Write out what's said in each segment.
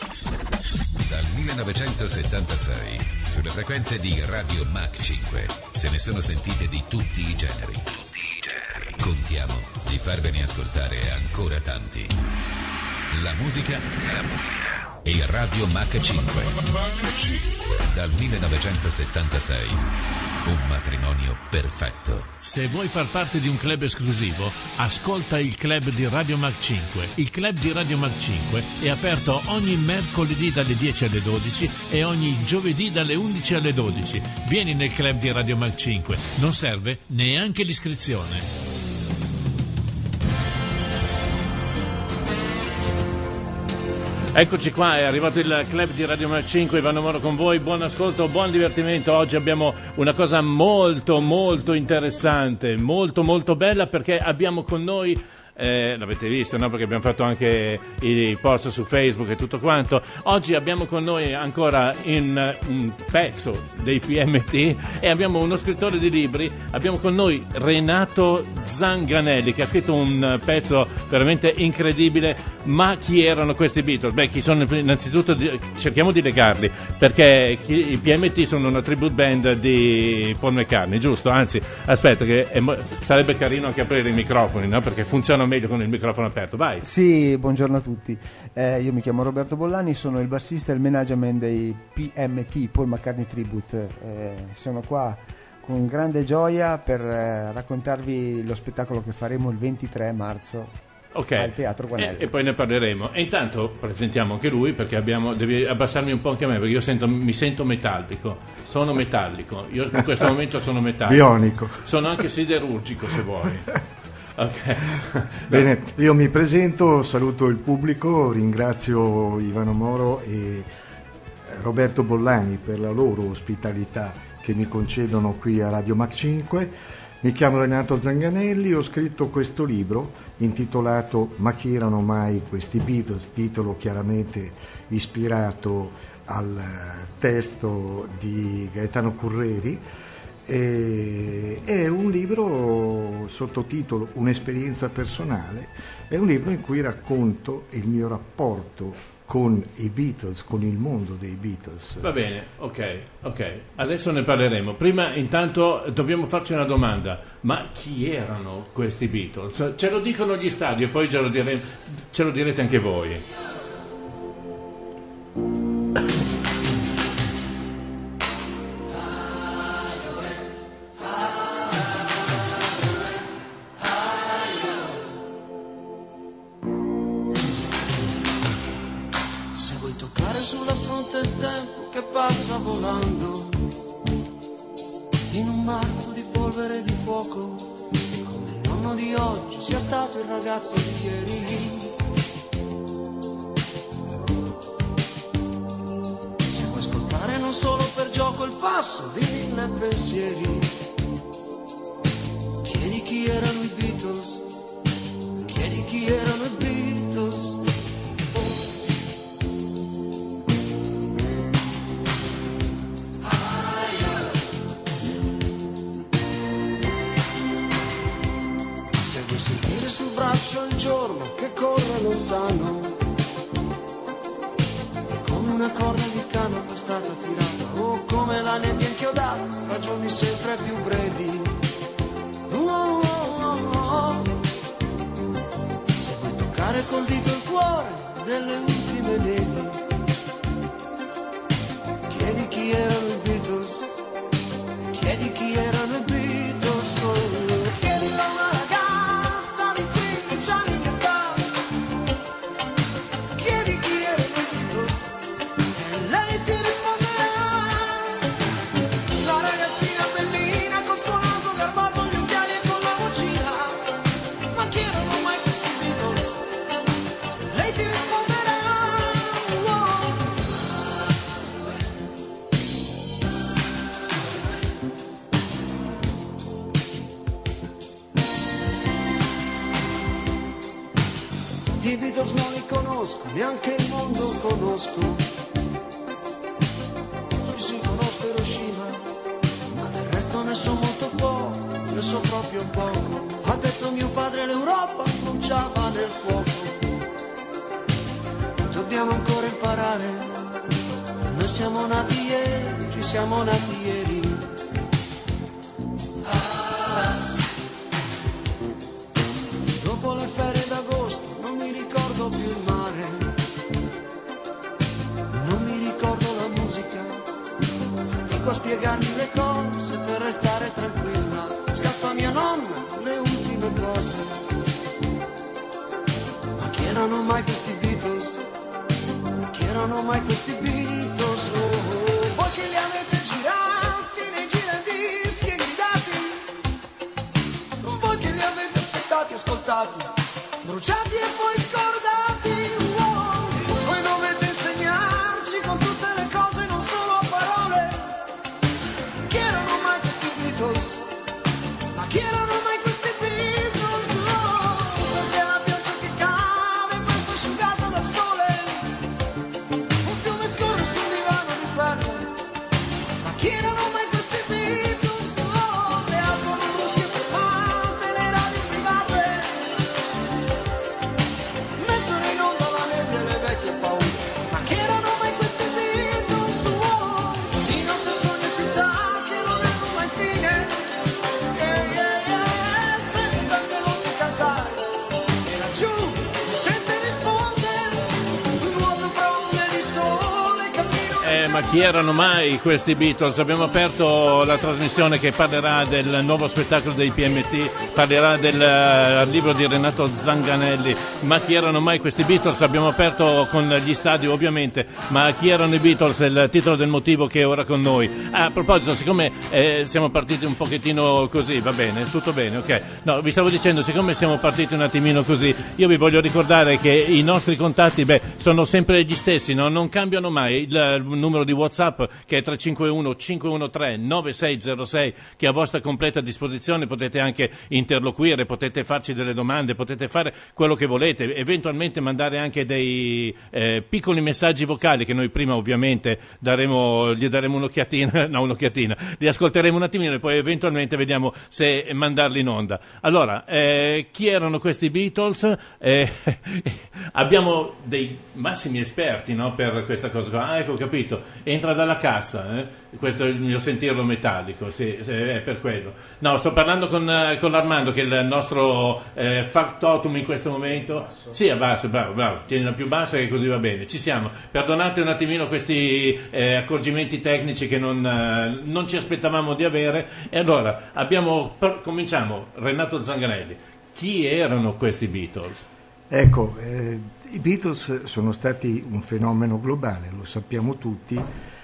Dal 1976, sulle frequenze di Radio Mach 5, se ne sono sentite di tutti i generi. Contiamo di farvene ascoltare ancora tanti. La musica e Radio Mach 5. Dal 1976. Un matrimonio perfetto. Se vuoi far parte di un club esclusivo, ascolta il club di Radio Mach 5. Il club di Radio Mach 5 è aperto ogni mercoledì dalle 10 alle 12 e ogni giovedì dalle 11 alle 12. Vieni nel club di Radio Mach 5. Non serve neanche l'iscrizione. Eccoci qua, è arrivato il club di Radio Mach 5, Ivano Moro con voi, buon ascolto, buon divertimento. Oggi abbiamo una cosa molto interessante, molto bella, perché abbiamo con noi, l'avete visto, no? Perché abbiamo fatto anche i post su Facebook e tutto quanto. Oggi abbiamo con noi ancora un pezzo dei PMT e abbiamo uno scrittore di libri. Abbiamo con noi Renato Zanganelli, che ha scritto un pezzo veramente incredibile. Ma chi erano questi Beatles? Beh, chi sono? Innanzitutto cerchiamo di legarli, perché i PMT sono una tribute band di Paul McCartney, giusto? Anzi, aspetta, che sarebbe carino anche aprire i microfoni, no? Perché funziona meglio con il microfono aperto. Vai. Sì, buongiorno a tutti. Io mi chiamo Roberto Bollani, sono il bassista e il management dei PMT, Paul McCartney Tribute. Sono qua con grande gioia per raccontarvi lo spettacolo che faremo il 23 marzo. Ok, al Teatro Guanello. E poi ne parleremo. E intanto presentiamo anche lui, perché devi abbassarmi un po' anche a me, perché io mi sento metallico. Sono metallico. Io in questo momento sono metallico. Bionico. Sono anche siderurgico, se vuoi. Okay. Bene, io mi presento, saluto il pubblico, ringrazio Ivano Moro e Roberto Bollani per la loro ospitalità che mi concedono qui a Radio Mach 5. Mi chiamo Renato Zanganelli, ho scritto questo libro intitolato Ma chi erano mai questi Beatles, titolo chiaramente ispirato al testo di Gaetano Curreri. È un libro sottotitolo Un'esperienza personale, è un libro in cui racconto il mio rapporto con i Beatles, con il mondo dei Beatles. Va bene, ok, adesso ne parleremo. Prima intanto dobbiamo farci una domanda: ma chi erano questi Beatles? Ce lo dicono gli stadi e poi ce lo direte anche voi. Passa volando in un marzo di polvere e di fuoco, e come il nonno di oggi sia stato il ragazzo di ieri. Se vuoi ascoltare non solo per gioco il passo di mille pensieri, chiedi chi erano i Beatles, chiedi chi erano i Beatles. Il giorno che corre lontano è come una corda di canna che è stata tirata, o come la nebbia inchiodata fra giorni sempre più brevi. Se vuoi toccare col dito il cuore delle ultime nevi, chiedi chi erano i Beatles, chiedi chi erano i Beatles. Chiedilo a una ragazza di 15 anni di età, chiedi chi erano i Beatles e lei ti risponderà. La ragazzina bellina col suo naso garbato, gli occhiali e con la vocina, ma chi erano mai questi Beatles? Lei ti risponderà. I Beatles non li conosco, neanche il mondo conosco. Sì, conosco Hiroshima, ma del resto ne so molto poco, ne so proprio poco. Ha detto mio padre l'Europa bruciava nel fuoco. Dobbiamo ancora imparare imparare. Noi siamo nati ieri, siamo nati ieri. Dopo le ferie d'agosto non mi ricordo più il mare, non mi ricordo la musica, fatico a spiegarmi le cose per restare tranquilla, scappa mia nonna le ultime cose. Ma chi erano mai questi Beatles? Chi erano mai questi Beatles? Oh, oh. Voi che li avete girati nei giradischi e gridati, voi che li avete aspettati, ascoltati, bruciati e poi scordati. Wow. Voi dovete insegnarci con tutte le cose, non solo a parole. Chi erano mai questi Beatles? Ma chi erano mai questi Beatles? Oh, perché la pioggia che cade e presto asciugata dal sole, un fiume scorre sul divano di ferro. Ma chi erano mai questi Beatles? Oh, le auto non brusche fermate, le radio private mettono in onda la nebbia e le vecchie paure. Ma chi erano mai questi Beatles? Oh, di notte sogno città che non hanno mai fine. Senti tante voci cantare e laggiù mi sente rispondere un nuovo fronte di sole, cammino. Ma chi erano mai questi Beatles? Abbiamo aperto la trasmissione che parlerà del nuovo spettacolo dei PMT, parlerà del libro di Renato Zanganelli. Ma chi erano mai questi Beatles? Abbiamo aperto con gli stadi ovviamente, ma chi erano i Beatles è il titolo del motivo che è ora con noi. A proposito, siccome siamo partiti un pochettino così, va bene, tutto bene, ok. No, vi stavo dicendo, siccome siamo partiti un attimino così, io vi voglio ricordare che i nostri contatti sono sempre gli stessi, no? Non cambiano mai. Il numero di WhatsApp che è 351 513 9606, che è a vostra completa disposizione, potete anche interloquire, potete farci delle domande, potete fare quello che volete, eventualmente mandare anche dei piccoli messaggi vocali che noi prima ovviamente gli daremo un'occhiatina, li ascolteremo un attimino e poi eventualmente vediamo se mandarli in onda. Allora, chi erano questi Beatles? Abbiamo dei massimi esperti, no, per questa cosa qua. Ah, ecco, capito, entra dalla cassa, questo è il mio sentirlo metallico, sì, è per quello. No, sto parlando con Armando, che è il nostro factotum in questo momento. Sì, abbasso, bravo, tienila più bassa che così va bene. Ci siamo. Perdonate un attimino questi accorgimenti tecnici che non ci aspettavamo di avere. E allora, cominciamo. Renato Zanganelli, chi erano questi Beatles? Ecco, i Beatles sono stati un fenomeno globale, lo sappiamo tutti,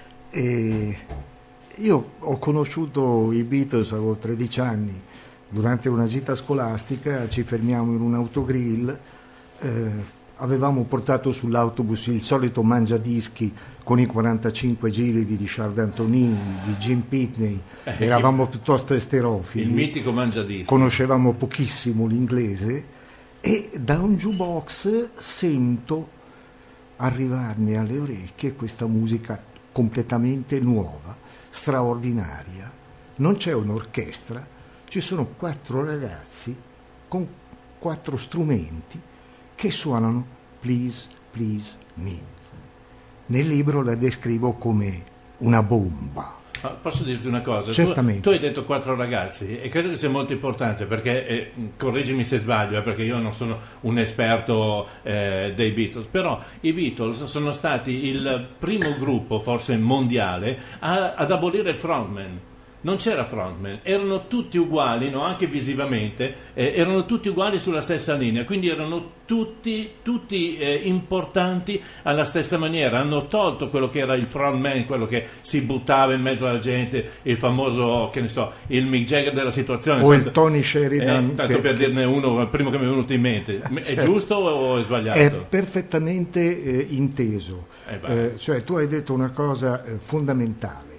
e io ho conosciuto i Beatles, avevo 13 anni, durante una gita scolastica, ci fermiamo in un autogrill, avevamo portato sull'autobus il solito mangiadischi con i 45 giri di Richard Anthony, di Jim Pitney, eravamo piuttosto esterofili. Il mitico mangiadischi. Conoscevamo pochissimo l'inglese e da un jukebox sento arrivarmi alle orecchie questa musica completamente nuova, straordinaria. Non c'è un'orchestra, ci sono 4 ragazzi con 4 strumenti che suonano Please, Please Me. Nel libro la descrivo come una bomba. Posso dirti una cosa? Certamente. Tu hai detto 4 ragazzi e credo che sia molto importante perché, correggimi se sbaglio, perché io non sono un esperto dei Beatles, però i Beatles sono stati il primo gruppo, forse mondiale, ad abolire il frontman. Non c'era frontman, erano tutti uguali, no? Anche visivamente, erano tutti uguali sulla stessa linea, quindi erano tutti importanti alla stessa maniera. Hanno tolto quello che era il frontman, quello che si buttava in mezzo alla gente, il famoso, che ne so, il Mick Jagger della situazione. O il Tony Sheridan. Tanto per dirne uno, il primo che mi è venuto in mente. È giusto o è sbagliato? È perfettamente inteso. Cioè tu hai detto una cosa fondamentale.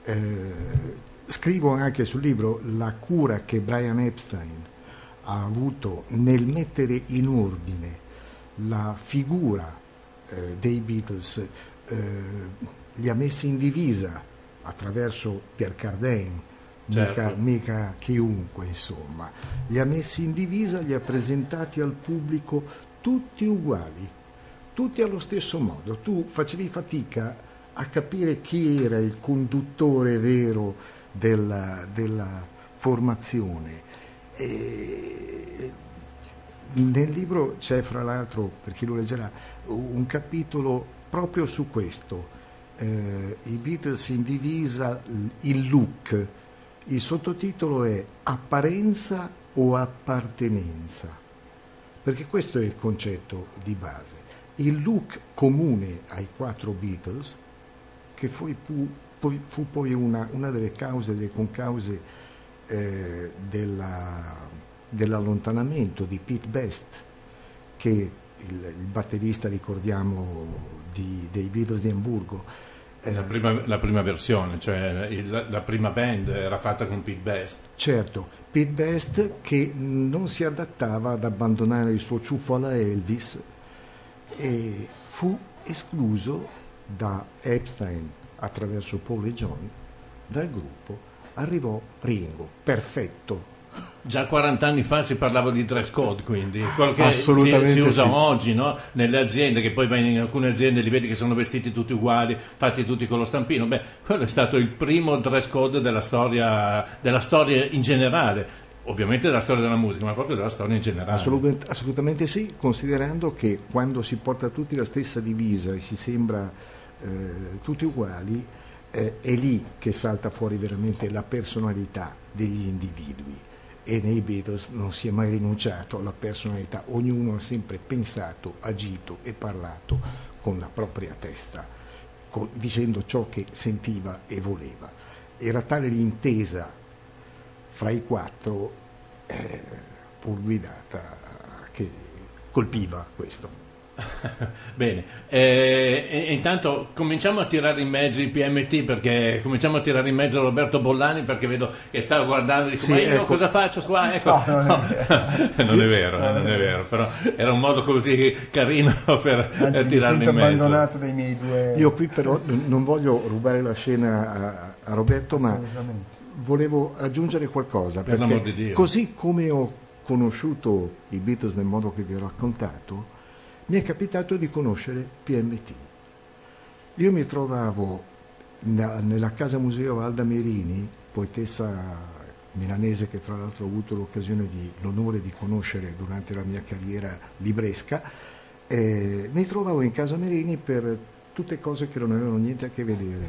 Scrivo anche sul libro la cura che Brian Epstein ha avuto nel mettere in ordine la figura dei Beatles, li ha messi in divisa attraverso Pierre Cardin, certo. mica chiunque, insomma, li ha messi in divisa, li ha presentati al pubblico tutti uguali, tutti allo stesso modo. Tu facevi fatica a capire chi era il conduttore vero della formazione. E nel libro c'è, fra l'altro, per chi lo leggerà, un capitolo proprio su questo. I Beatles in divisa, il look. Il sottotitolo è Apparenza o appartenenza? Perché questo è il concetto di base. Il look comune ai 4 Beatles, che fu poi una delle cause, delle concause dell'allontanamento di Pete Best, che il batterista, ricordiamo, dei Beatles di Amburgo. La prima versione, cioè la prima band era fatta con Pete Best. Certo, Pete Best che non si adattava ad abbandonare il suo ciuffo alla Elvis e fu escluso da Epstein attraverso Paul e John dal gruppo. Arrivò Ringo, perfetto. Già 40 anni fa si parlava di dress code, quindi quello che si usa sì. Oggi, no? Nelle aziende, che poi vai in alcune aziende li vedi che sono vestiti tutti uguali, fatti tutti con lo stampino. Beh, quello è stato il primo dress code della storia in generale, ovviamente della storia della musica, ma proprio della storia in generale. Assolutamente sì, considerando che quando si porta tutti la stessa divisa e si sembra tutti uguali, è lì che salta fuori veramente la personalità degli individui. E nei Beatles non si è mai rinunciato alla personalità, ognuno ha sempre pensato, agito e parlato con la propria testa, dicendo ciò che sentiva e voleva. Era tale l'intesa fra i 4 pur guidata che colpiva questo. Bene, e intanto cominciamo a tirare in mezzo i PMT, perché cominciamo a tirare in mezzo Roberto Bollani, perché vedo che sta guardando e dice: sì, ma io ecco. cosa faccio qua? Ecco. Non è vero, però era un modo così carino per Anzi, tirarmi mi sento in mezzo. abbandonato dai miei 2. Io qui però non voglio rubare la scena a Roberto, ma volevo aggiungere qualcosa, Per l'amor perché di Dio. così come ho conosciuto i Beatles nel modo che vi ho raccontato, mi è capitato di conoscere PMT. Io mi trovavo nella casa museo Valda Merini, poetessa milanese che fra l'altro ho avuto l'onore di conoscere durante la mia carriera libresca. Mi trovavo in casa Merini per tutte cose che non avevano niente a che vedere,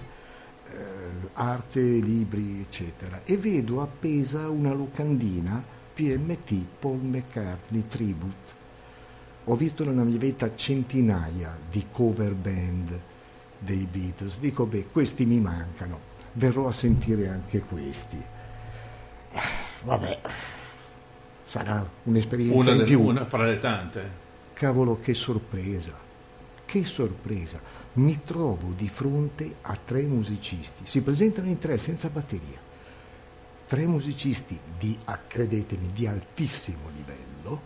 arte, libri, eccetera, e vedo appesa una locandina PMT, Paul McCartney Tribute. Ho visto nella mia vita centinaia di cover band dei Beatles. Dico, questi mi mancano, verrò a sentire anche questi. Vabbè, sarà un'esperienza in più. Una fra le tante. Cavolo, che sorpresa, mi trovo di fronte a 3 musicisti, si presentano in 3 senza batteria, 3 musicisti credetemi, di altissimo livello.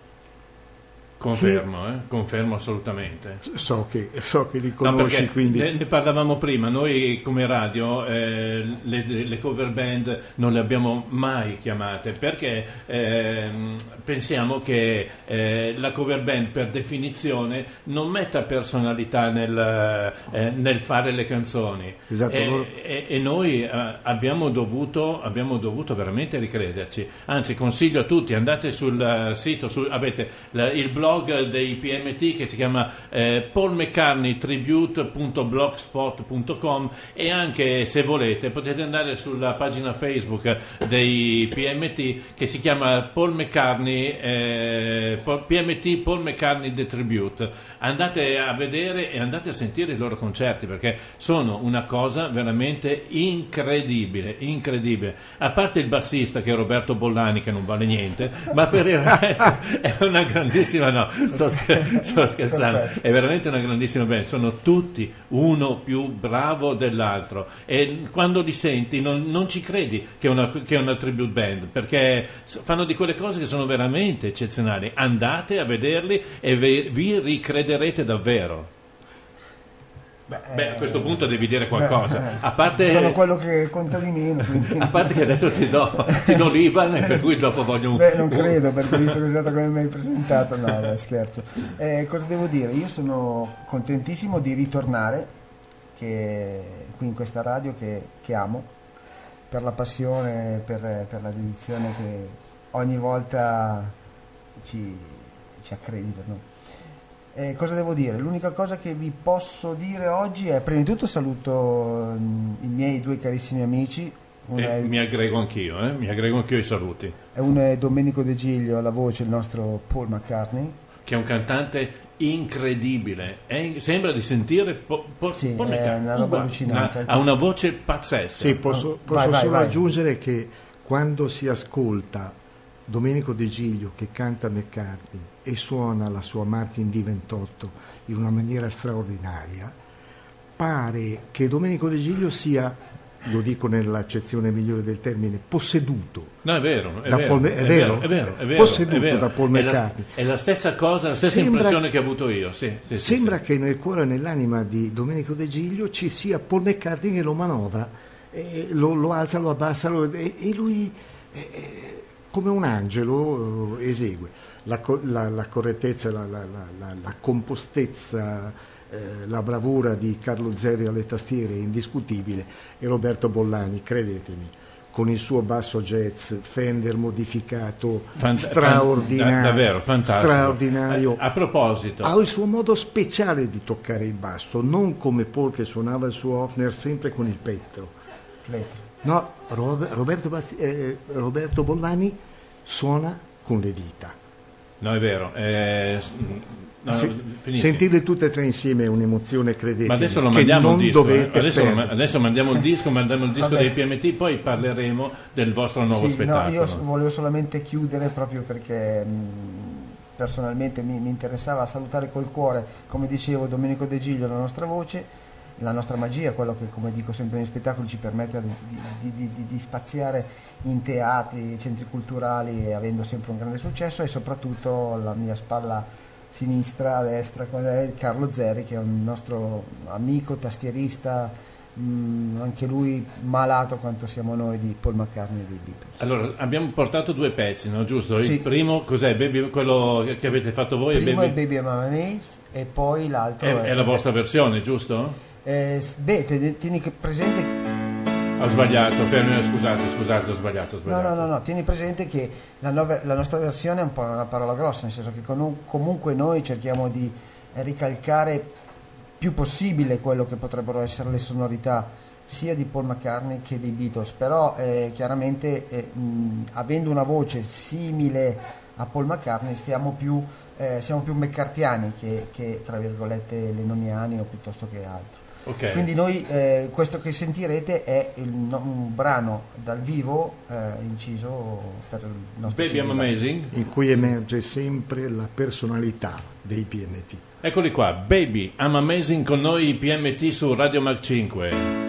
Confermo assolutamente. So che li conosci, quindi ne parlavamo prima. Noi come radio le cover band non le abbiamo mai chiamate, perché pensiamo che la cover band per definizione non metta personalità nel fare le canzoni. Esatto, e noi abbiamo dovuto veramente ricrederci. Anzi, consiglio a tutti, andate sul sito, avete il blog dei PMT che si chiama paulmccartneytribute.blogspot.com, e anche, se volete, potete andare sulla pagina Facebook dei PMT che si chiama PMT Paul McCartney The Tribute. Andate a vedere e andate a sentire i loro concerti, perché sono una cosa veramente incredibile. A parte il bassista, che è Roberto Bollani, che non vale niente, ma per il resto è una grandissima, sto scherzando, è veramente una grandissima band. Sono tutti uno più bravo dell'altro, e quando li senti non ci credi che è una tribute band, perché fanno di quelle cose che sono veramente eccezionali. Andate a vederli e vi ricrederete davvero. Beh, a questo punto devi dire qualcosa. A parte sono quello che conta di meno. Quindi. A parte che adesso ti do l'Iban, per cui dopo voglio un... Beh, non credo, perché visto che è stato come mi hai presentato, no, dai, scherzo. Cosa devo dire? Io sono contentissimo di ritornare qui in questa radio che amo, per la passione, per la dedizione che ogni volta ci accreditano. Cosa devo dire? L'unica cosa che vi posso dire oggi è, prima di tutto saluto i miei due carissimi amici. Mi aggrego anch'io ai saluti. Uno è Domenico De Giglio alla voce, il nostro Paul McCartney, che è un cantante incredibile, sembra di sentire Paul McCartney, è una roba allucinante. Ha una voce pazzesca. Sì, posso solo aggiungere che quando si ascolta Domenico De Giglio che canta McCartney e suona la sua Martin D28 in una maniera straordinaria, pare che Domenico De Giglio sia, lo dico nell'accezione migliore del termine, posseduto. No, è vero, è vero, posseduto da Paul McCartney. È la stessa cosa, la stessa impressione che ho avuto io. Sembra che nel cuore e nell'anima di Domenico De Giglio ci sia Paul McCartney che lo manovra, lo alza, lo abbassa, e lui come un angelo esegue. La correttezza, la compostezza, la bravura di Carlo Zerri alle tastiere è indiscutibile, e Roberto Bollani, credetemi, con il suo basso jazz Fender modificato straordinario, davvero fantastico. Straordinario. A proposito, ha il suo modo speciale di toccare il basso, non come Paul che suonava il suo Hofner sempre con il plettro. No, Roberto Bollani suona con le dita. No, è vero. Sentirle tutte e tre insieme è un'emozione, credetemi. Ma adesso lo mandiamo il disco. Adesso mandiamo il disco dei PMT, poi parleremo del vostro nuovo spettacolo. No, io volevo solamente chiudere proprio perché personalmente mi interessava salutare col cuore, come dicevo, Domenico De Giglio, la nostra voce, la nostra magia, quello che, come dico sempre nei spettacoli, ci permette di spaziare in teatri, centri culturali, avendo sempre un grande successo, e soprattutto la mia spalla sinistra, a destra, è Carlo Zerri, che è un nostro amico tastierista, anche lui malato quanto siamo noi di Paul McCartney e dei Beatles. Allora, abbiamo portato due pezzi, no? Giusto? Sì. Il primo cos'è? Baby, quello che avete fatto voi? Il primo è Baby I'm Amazed, e poi l'altro è la vostra versione, giusto? Tieni presente. Ho sbagliato, scusate, ho sbagliato. No, tieni presente che la nostra versione è un po' una parola grossa, nel senso che comunque noi cerchiamo di ricalcare più possibile quello che potrebbero essere le sonorità sia di Paul McCartney che dei Beatles, però chiaramente avendo una voce simile a Paul McCartney siamo più mccartniani che tra virgolette lennoniani o piuttosto che altro. Okay. Quindi noi questo che sentirete è un brano dal vivo inciso per il nostro Baby I'm Amazing, in cui emerge sempre la personalità dei PMT. Eccoli qua, Baby I'm Amazing, con noi PMT su Radio Mag 5.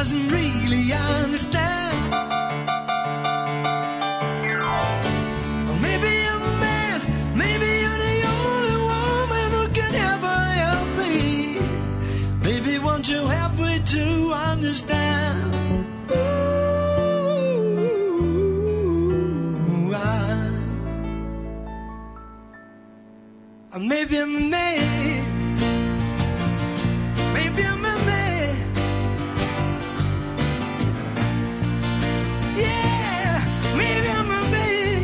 doesn't really understand. Or maybe I'm a man, maybe you're the only woman who can ever help me. Baby, won't you help me to understand? Maybe I'm a man, maybe I'm a man. Yeah, maybe I'm a man.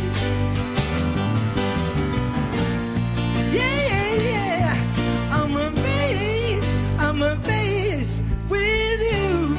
Yeah, yeah, yeah. I'm amazed with you.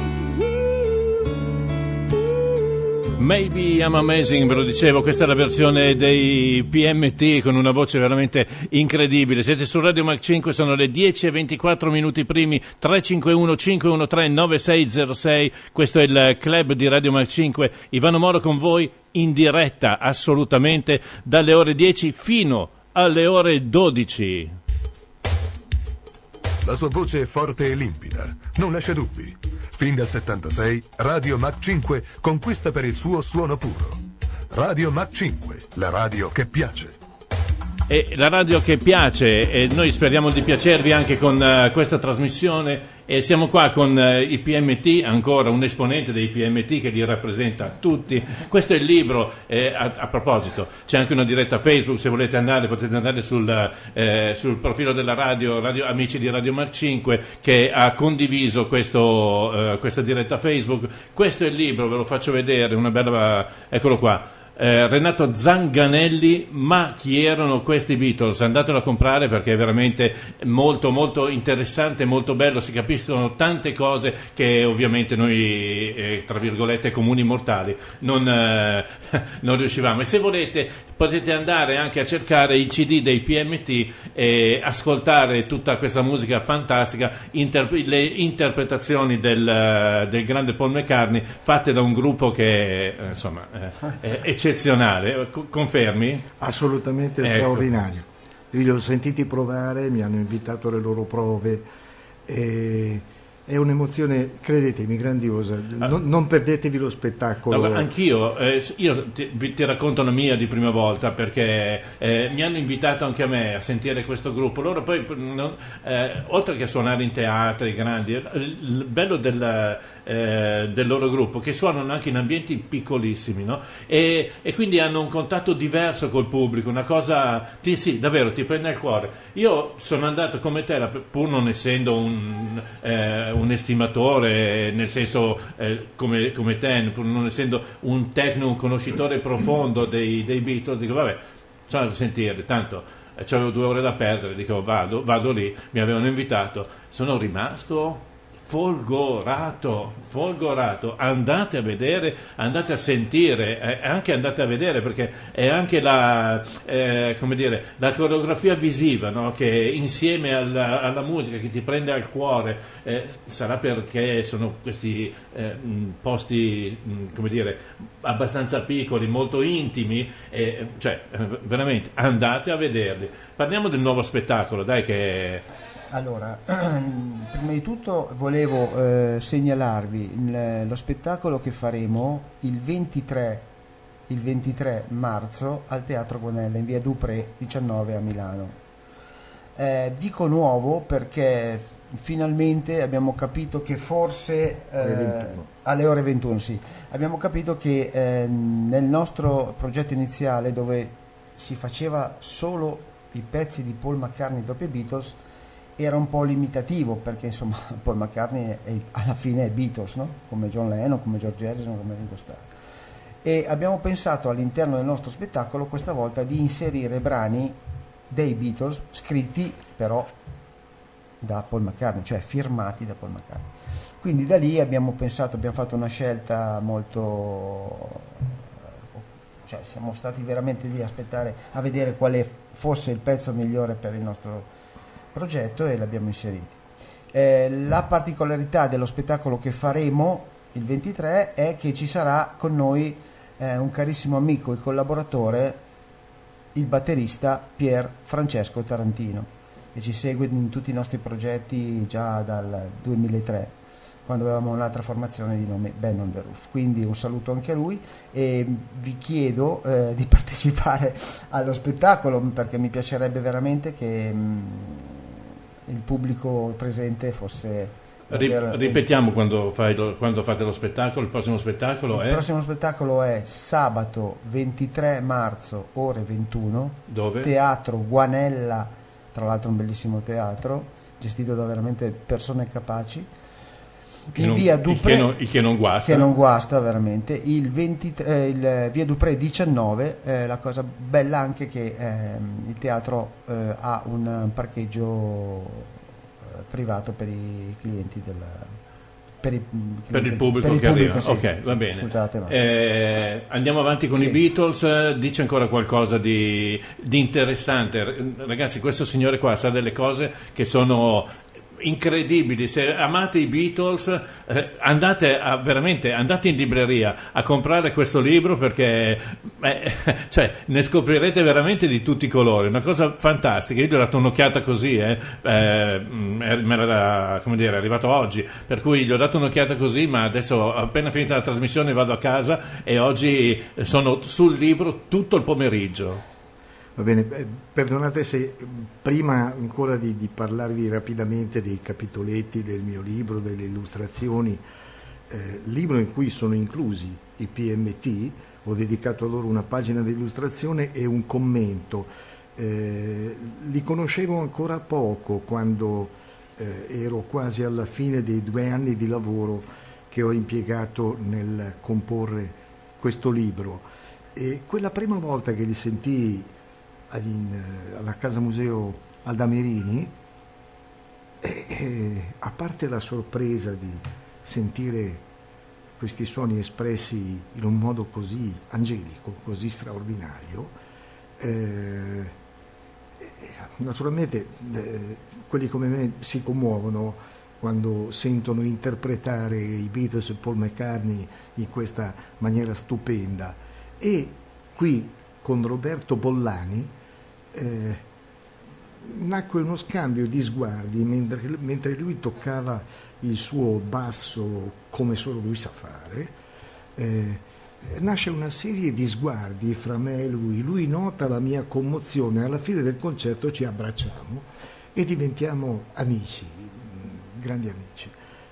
Maybe I'm Amazing, ve lo dicevo, questa è la versione dei PMT con una voce veramente incredibile. Siete su Radio Mac 5, sono le 10:24 minuti primi, 351 513 9606. Questo è il club di Radio Mac 5. Ivano Moro con voi in diretta, assolutamente, dalle ore 10 fino alle ore 12. La sua voce è forte e limpida, non lascia dubbi. Fin dal 76, Radio Mac 5 conquista per il suo suono puro. Radio Mac 5, la radio che piace. E la radio che piace, e noi speriamo di piacervi anche con questa trasmissione, e siamo qua con i PMT, ancora un esponente dei PMT che li rappresenta tutti. Questo è il libro, a proposito c'è anche una diretta Facebook, se volete andare potete andare sul profilo della radio Amici di Radio Mac 5 che ha condiviso questa diretta Facebook. Questo è il libro, ve lo faccio vedere, una bella, eccolo qua. Renato Zanganelli, ma chi erano questi Beatles? Andatelo a comprare perché è veramente molto molto interessante, molto bello, si capiscono tante cose che ovviamente noi tra virgolette comuni mortali non riuscivamo. E se volete potete andare anche a cercare i CD dei PMT e ascoltare tutta questa musica fantastica, le interpretazioni del grande Paul McCartney fatte da un gruppo che insomma è eccezionale. Confermi? Assolutamente straordinario. Io li ho sentiti provare, mi hanno invitato alle loro prove, è un'emozione, credetemi, grandiosa. Non perdetevi lo spettacolo. No, anch'io, io ti racconto la mia di prima volta perché mi hanno invitato anche a me a sentire questo gruppo. Loro poi, oltre che a suonare in teatri grandi, il bello del loro gruppo che suonano anche in ambienti piccolissimi, no? E quindi hanno un contatto diverso col pubblico, una cosa sì, davvero ti prende il cuore. Io sono andato come te, pur non essendo un estimatore, nel senso come te, pur non essendo un conoscitore profondo dei Beatles, dico vabbè, sono andato a sentire, tanto c'avevo 2 ore da perdere, dico vado lì, mi avevano invitato, sono rimasto folgorato. Andate a vedere, andate a sentire, anche andate a vedere perché è anche la coreografia visiva, no? Che insieme alla musica che ti prende al cuore, sarà perché sono questi posti abbastanza piccoli, molto intimi, cioè veramente andate a vederli. Parliamo del nuovo spettacolo, dai, che allora, prima di tutto volevo segnalarvi lo spettacolo che faremo il 23 marzo al Teatro Gonella in via Dupré 19 a Milano. Dico nuovo perché finalmente abbiamo capito che forse alle ore 21 sì, abbiamo capito che nel nostro progetto iniziale, dove si faceva solo i pezzi di Paul McCartney dopo i Beatles, era un po' limitativo perché insomma Paul McCartney alla fine è Beatles, no? Come John Lennon, come George Harrison, come Ringo Starr, e abbiamo pensato all'interno del nostro spettacolo questa volta di inserire brani dei Beatles scritti però da Paul McCartney, cioè firmati da Paul McCartney. Quindi da lì abbiamo fatto una scelta molto, cioè siamo stati veramente lì a aspettare a vedere quale fosse il pezzo migliore per il nostro progetto e l'abbiamo inserito. La particolarità dello spettacolo che faremo il 23 è che ci sarà con noi un carissimo amico e collaboratore, il batterista Pier Francesco Tarantino, che ci segue in tutti i nostri progetti già dal 2003. quando avevamo un'altra formazione di nome Band on the Roof. Quindi un saluto anche a lui e vi chiedo di partecipare allo spettacolo, perché mi piacerebbe veramente che il pubblico presente fosse Ripetiamo quando fate lo spettacolo. Il prossimo spettacolo è? Il prossimo spettacolo è sabato 23 marzo ore 21. Dove? Teatro Guanella, tra l'altro un bellissimo teatro gestito da veramente persone capaci. Via Dupré, il che non guasta. Che non guasta veramente. Il via Dupré 19. La cosa bella anche che il teatro ha un parcheggio privato per i clienti per il pubblico che arriva. Sì. Ok, va bene. Scusate, ma... andiamo avanti con i Beatles. Dice ancora qualcosa di interessante. Ragazzi, questo signore qua sa delle cose che sono incredibili. Se amate i Beatles, andate in libreria a comprare questo libro, perché cioè, ne scoprirete veramente di tutti i colori. Una cosa fantastica. Io gli ho dato un'occhiata così, me l'era, come dire, è arrivato oggi, per cui gli ho dato un'occhiata così, ma adesso appena finita la trasmissione vado a casa e oggi sono sul libro tutto il pomeriggio. Va bene, perdonate se prima ancora di parlarvi rapidamente dei capitoletti del mio libro, delle illustrazioni, libro in cui sono inclusi i PMT, ho dedicato loro una pagina di illustrazione e un commento. Li conoscevo ancora poco quando ero quasi alla fine dei 2 anni di lavoro che ho impiegato nel comporre questo libro, e quella prima volta che li sentii alla Casa Museo Aldamerini, a parte la sorpresa di sentire questi suoni espressi in un modo così angelico, così straordinario, naturalmente quelli come me si commuovono quando sentono interpretare i Beatles e Paul McCartney in questa maniera stupenda. E qui con Roberto Bollani nacque uno scambio di sguardi mentre lui toccava il suo basso come solo lui sa fare. Nasce una serie di sguardi fra me e lui nota la mia commozione, alla fine del concerto ci abbracciamo e diventiamo amici, grandi amici.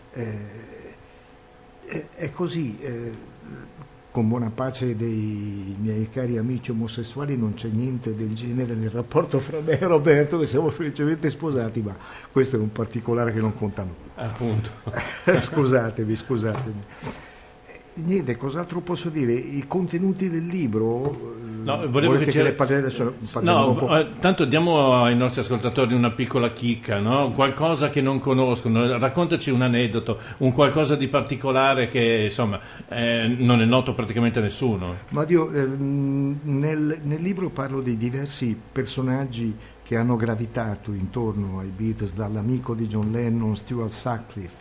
È così. Con buona pace dei miei cari amici omosessuali non c'è niente del genere nel rapporto fra me e Roberto, che siamo felicemente sposati, ma questo è un particolare che non conta nulla. Appunto. Scusatemi. Niente, cos'altro posso dire? I contenuti del libro, volevo che le parli adesso? Tanto diamo ai nostri ascoltatori una piccola chicca, no? Qualcosa che non conoscono, raccontaci un aneddoto, un qualcosa di particolare che insomma non è noto praticamente a nessuno. Ma nel libro parlo di diversi personaggi che hanno gravitato intorno ai Beatles, dall'amico di John Lennon, Stuart Sutcliffe,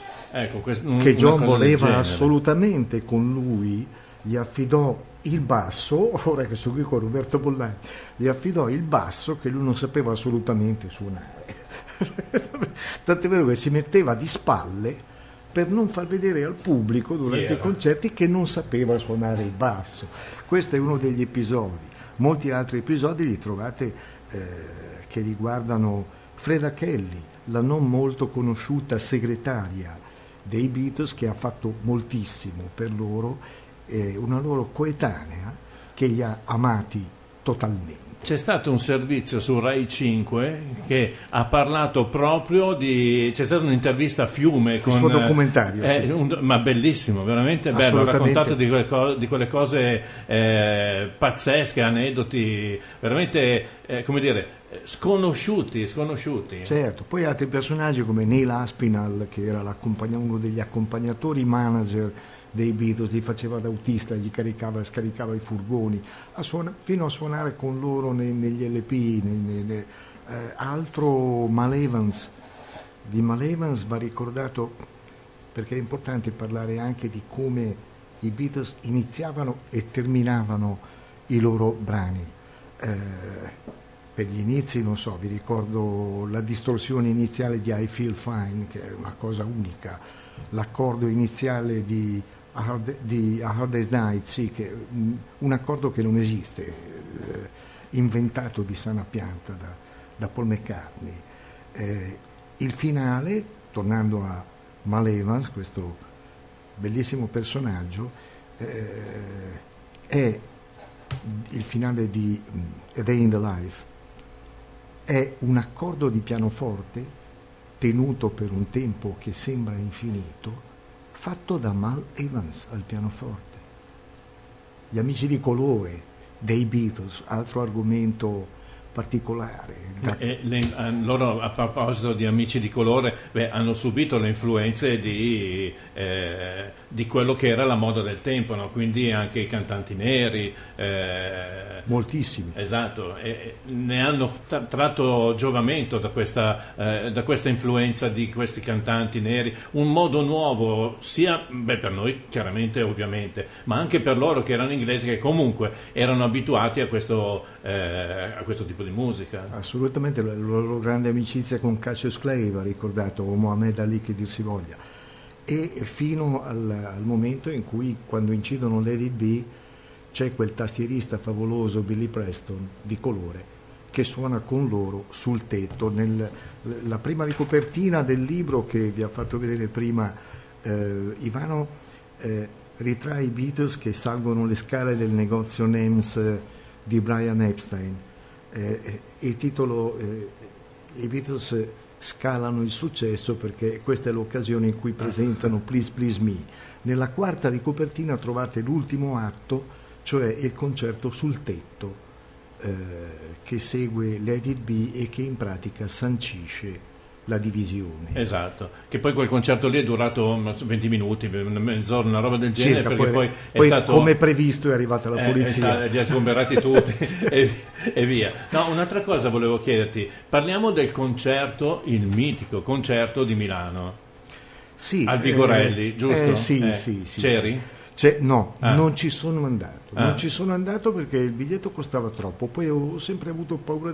che John voleva assolutamente con lui, gli affidò il basso, ora che sono qui con Roberto Bollani, gli affidò il basso che lui non sapeva assolutamente suonare. Tant'è vero che si metteva di spalle per non far vedere al pubblico durante i concerti che non sapeva suonare il basso. Questo è uno degli episodi. Molti altri episodi li trovate che riguardano Freda Kelly, la non molto conosciuta segretaria dei Beatles, che ha fatto moltissimo per loro, una loro coetanea che li ha amati totalmente. C'è stato un servizio su Rai 5 che ha parlato proprio c'è stata un'intervista a Fiume con il suo documentario, sì. Ma bellissimo, veramente bello, ha raccontato di quelle cose pazzesche, aneddoti veramente come dire sconosciuti. Certo, poi altri personaggi come Neil Aspinall, che era uno degli accompagnatori manager dei Beatles, li faceva da autista, gli caricava e scaricava i furgoni, fino a suonare con loro negli LP. Altro Mal Evans. Di Mal Evans va ricordato, perché è importante parlare anche di come i Beatles iniziavano e terminavano i loro brani. per gli inizi, non so, vi ricordo la distorsione iniziale di I Feel Fine, che è una cosa unica, l'accordo iniziale di A Hard Day's Night, sì, che è un accordo che non esiste, inventato di sana pianta da Paul McCartney. Il finale, tornando a Mal Evans, questo bellissimo personaggio, è il finale di A Day in the Life, è un accordo di pianoforte tenuto per un tempo che sembra infinito, fatto da Mal Evans al pianoforte. Gli amici di colore dei Beatles, altro argomento particolare. Loro, a proposito di amici di colore, hanno subito le influenze di quello che era la moda del tempo, no? Quindi anche i cantanti neri. Moltissimi. Esatto, ne hanno tratto giovamento da questa influenza di questi cantanti neri, un modo nuovo sia per noi chiaramente ovviamente, ma anche per loro che erano inglesi, che comunque erano abituati a questo tipo di musica. Assolutamente, la loro grande amicizia con Cassius Clay va ricordato, o Muhammad Ali che dir si voglia, e fino al momento in cui, quando incidono Let It Be, c'è quel tastierista favoloso Billy Preston di colore che suona con loro sul tetto. La prima di copertina del libro che vi ha fatto vedere prima Ivano ritrae i Beatles che salgono le scale del negozio Nems di Brian Epstein. Il titolo i Beatles scalano il successo perché questa è l'occasione in cui presentano Please Please Me. Nella quarta di copertina trovate l'ultimo atto, cioè il concerto sul tetto che segue Let It Be e che in pratica sancisce la divisione. Esatto, che poi quel concerto lì è durato 20 minuti, mezz'ora, una roba del genere, circa, perché poi è stato, come previsto è arrivata la polizia. Li ha sgomberati tutti e via. No, un'altra cosa volevo chiederti, parliamo del concerto, il mitico concerto di Milano. Sì, al Vigorelli, giusto? Sì. C'eri? No, non ci sono andato. Non ci sono andato perché il biglietto costava troppo. Poi ho sempre avuto paura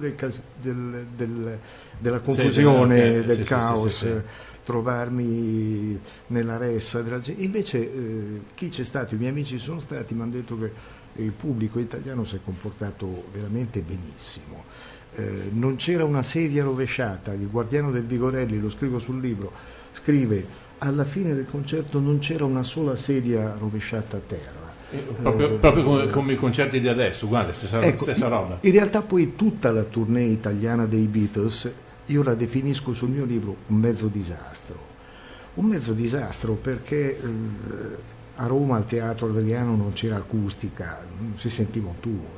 della confusione, del caos, sì. trovarmi nella ressa della gente. Invece chi c'è stato, i miei amici sono stati, mi hanno detto che il pubblico italiano si è comportato veramente benissimo. Non c'era una sedia rovesciata. Il guardiano del Vigorelli, lo scrivo sul libro, scrive: alla fine del concerto non c'era una sola sedia rovesciata a terra. Proprio come i concerti di adesso, guarda, stessa roba. In realtà poi tutta la tournée italiana dei Beatles, io la definisco sul mio libro un mezzo disastro. Un mezzo disastro perché a Roma al Teatro Adriano non c'era acustica, non si sentiva un tubo.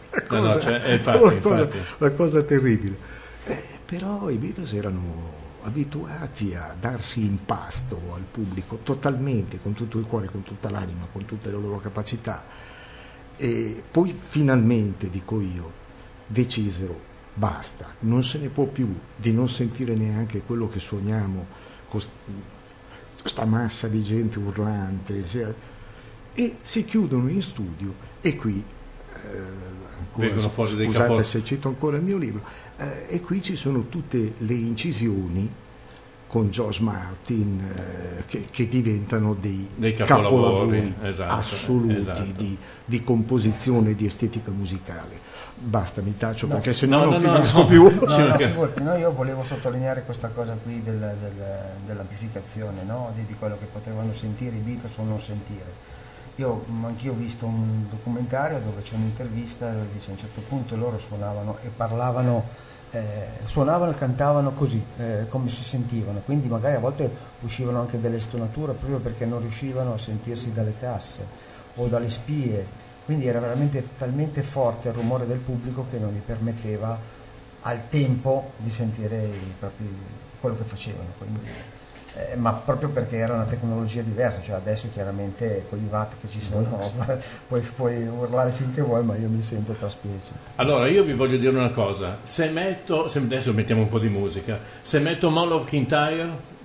Una cosa terribile. Però i Beatles erano abituati a darsi in pasto al pubblico totalmente, con tutto il cuore, con tutta l'anima, con tutte le loro capacità, e poi finalmente, dico io, decisero basta, non se ne può più di non sentire neanche quello che suoniamo con sta massa di gente urlante, e si chiudono in studio. E qui vengono fuori dei scusate capo... se cito ancora il mio libro, e qui ci sono tutte le incisioni con George Martin che diventano dei capolavori assoluti, esatto. di composizione, di estetica musicale. Basta, mi taccio perché se no, non finisco più. No, io volevo sottolineare questa cosa qui dell'amplificazione, no? di quello che potevano sentire i Beatles o non sentire. Anch'io ho visto un documentario dove c'è un'intervista dove dice a un certo punto loro suonavano e parlavano, suonavano e cantavano così, come si sentivano, quindi magari a volte uscivano anche delle stonature proprio perché non riuscivano a sentirsi dalle casse o dalle spie, quindi era veramente talmente forte il rumore del pubblico che non gli permetteva al tempo di sentire quello che facevano. Quindi, ma proprio perché era una tecnologia diversa, cioè adesso chiaramente con i watt che ci sono puoi urlare finché vuoi, ma io mi sento tra specie. Allora io vi voglio dire una cosa, se adesso mettiamo un po' di musica, se metto Mall of Kintyre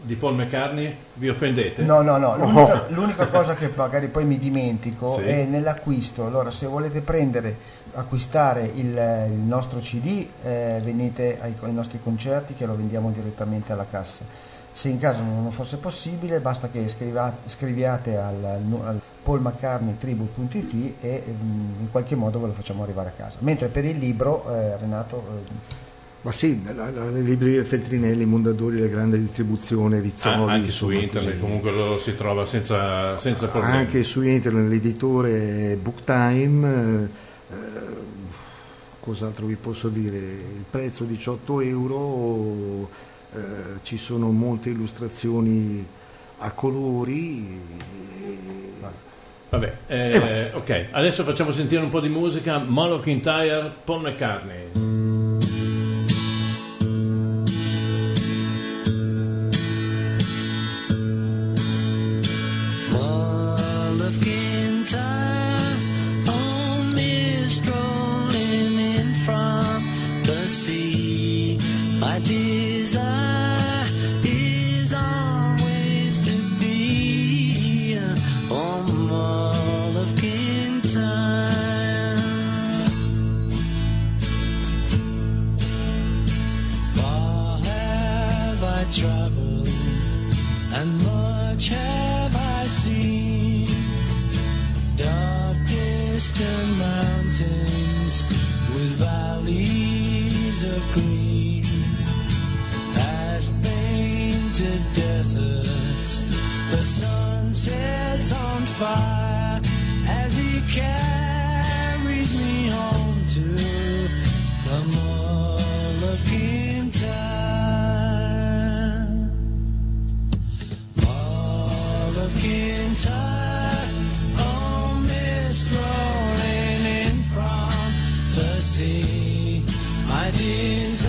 di Paul McCartney, vi offendete? No, l'unica cosa che magari poi mi dimentico è nell'acquisto. Allora, se volete acquistare il nostro CD, venite ai nostri concerti che lo vendiamo direttamente alla cassa. Se in caso non fosse possibile, basta che scriviate al paulmccartneytribute.it e in qualche modo ve lo facciamo arrivare a casa. Mentre per il libro, Renato... Ma sì, le librerie Feltrinelli, Mondadori, la grande distribuzione, Rizzoli. Anche su internet, così. comunque lo si trova senza problemi. Anche su internet, l'editore Booktime, cos'altro vi posso dire? Il prezzo 18 euro, ci sono molte illustrazioni a colori. Vabbè, ok, adesso facciamo sentire un po' di musica. Molo Kintyre, Paul McCartney. Traveled and much have I seen, dark distant mountains with valleys of green, past painted deserts, the sun sets on fire as he carries me home to the Mull of Kintyre. Kintyre, oh mist rolling in from the sea, my desire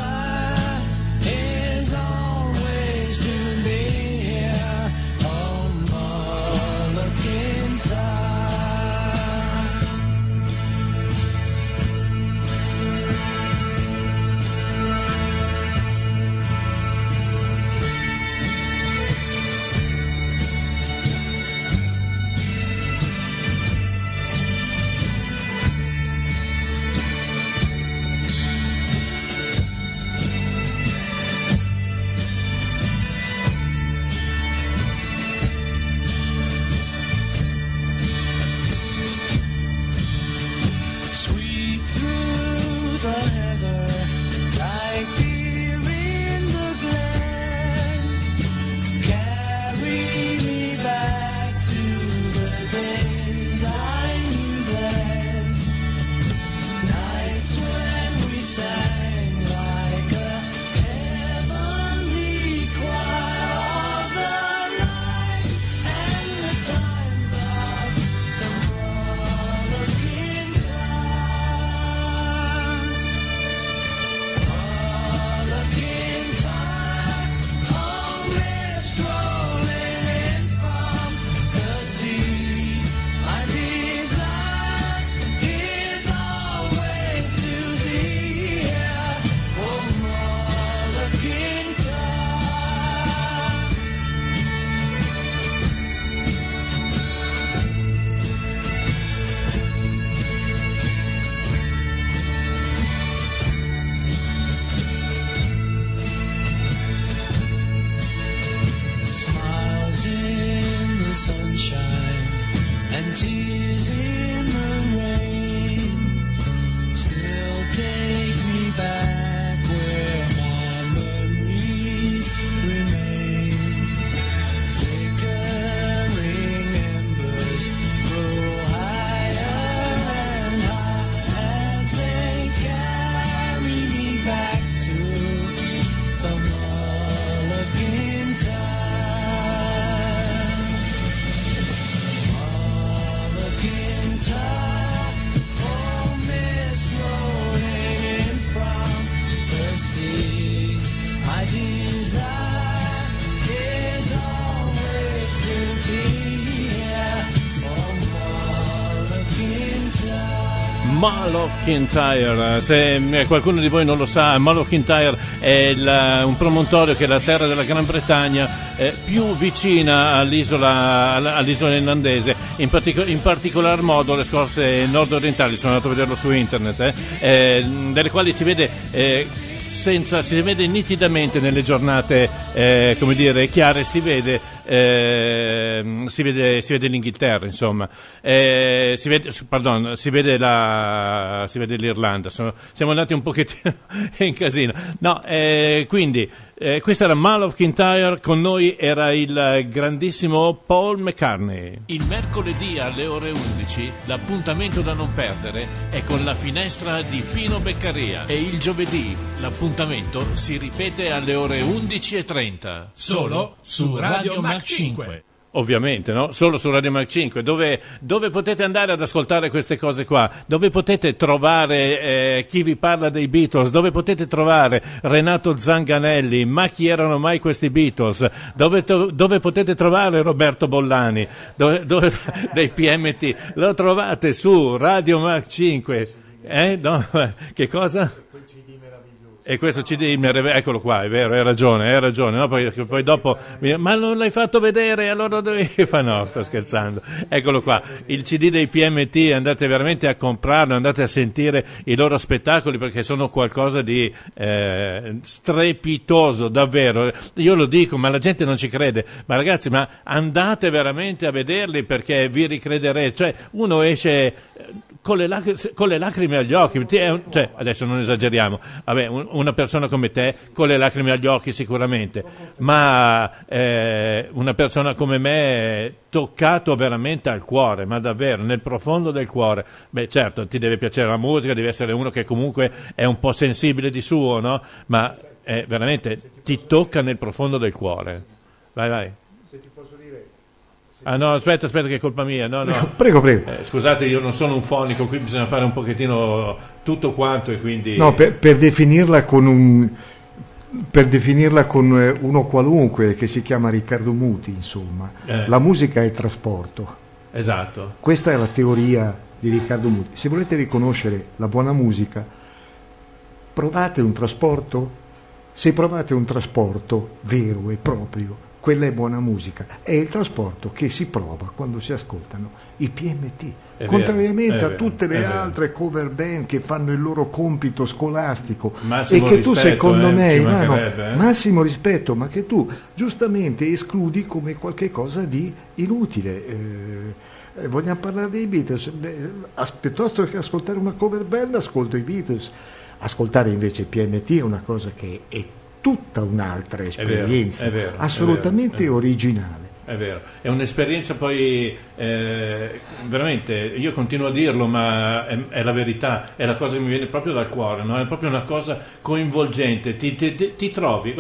Mull of Kintyre. Se qualcuno di voi non lo sa, Mull of Kintyre è un promontorio che è la terra della Gran Bretagna più vicina all'isola irlandese, in particolar modo le scorte nord-orientali. Sono andato a vederlo su internet, delle quali si vede si vede nitidamente nelle giornate come dire chiare, si vede l'Inghilterra, insomma, si vede l'Irlanda. Siamo andati un pochettino in casino. No, quindi questo era Mull of Kintyre, con noi era il grandissimo Paul McCartney. Il mercoledì alle ore 11 l'appuntamento da non perdere è con La Finestra di Pino Beccaria, e il giovedì l'appuntamento si ripete alle ore 11:30 solo su Radio Mac 5. Ovviamente, no? Solo su Radio Mac 5, dove potete andare ad ascoltare queste cose qua, dove potete trovare chi vi parla dei Beatles, dove potete trovare Renato Zanganelli, ma chi erano mai questi Beatles, dove potete trovare Roberto Bollani, dei PMT, lo trovate su Radio Mac 5. No? Che cosa? E questo CD, eccolo qua, è vero, hai ragione, no? Poi dopo, ma non l'hai fatto vedere, allora dovevi fare, no, sto scherzando, eccolo qua, il CD dei PMT, andate veramente a comprarlo, andate a sentire i loro spettacoli, perché sono qualcosa di strepitoso, davvero, io lo dico, ma la gente non ci crede, ma ragazzi, ma andate veramente a vederli, perché vi ricrederete, cioè uno esce con le lacrime agli occhi, cioè, adesso non esageriamo, vabbè, una persona come te con le lacrime agli occhi sicuramente, ma una persona come me toccato veramente al cuore, ma davvero, nel profondo del cuore. Beh, certo, ti deve piacere la musica, devi essere uno che comunque è un po' sensibile di suo, no? Ma veramente ti tocca nel profondo del cuore. Vai. Se ti posso dire... Ah no, aspetta che è colpa mia. No. Prego. Scusate, io non sono un fonico, qui bisogna fare un pochettino tutto quanto, e quindi... No, per definirla con uno qualunque che si chiama Riccardo Muti, insomma, la musica è trasporto. Esatto. Questa è la teoria di Riccardo Muti. Se volete riconoscere la buona musica, provate un trasporto. Se provate un trasporto vero e proprio, quella è buona musica. È il trasporto che si prova quando si ascoltano i PMT, contrariamente a tutte le altre cover band che fanno il loro compito scolastico, massimo e che rispetto, tu secondo me massimo rispetto, ma che tu giustamente escludi come qualche cosa di inutile. Vogliamo parlare dei Beatles? Piuttosto che ascoltare una cover band, ascolto i Beatles. Ascoltare invece i PMT è una cosa che è tutta un'altra esperienza, è vero, assolutamente originale. È vero, è un'esperienza poi veramente, io continuo a dirlo, ma è la verità, è la cosa che mi viene proprio dal cuore, no? È proprio una cosa coinvolgente, ti trovi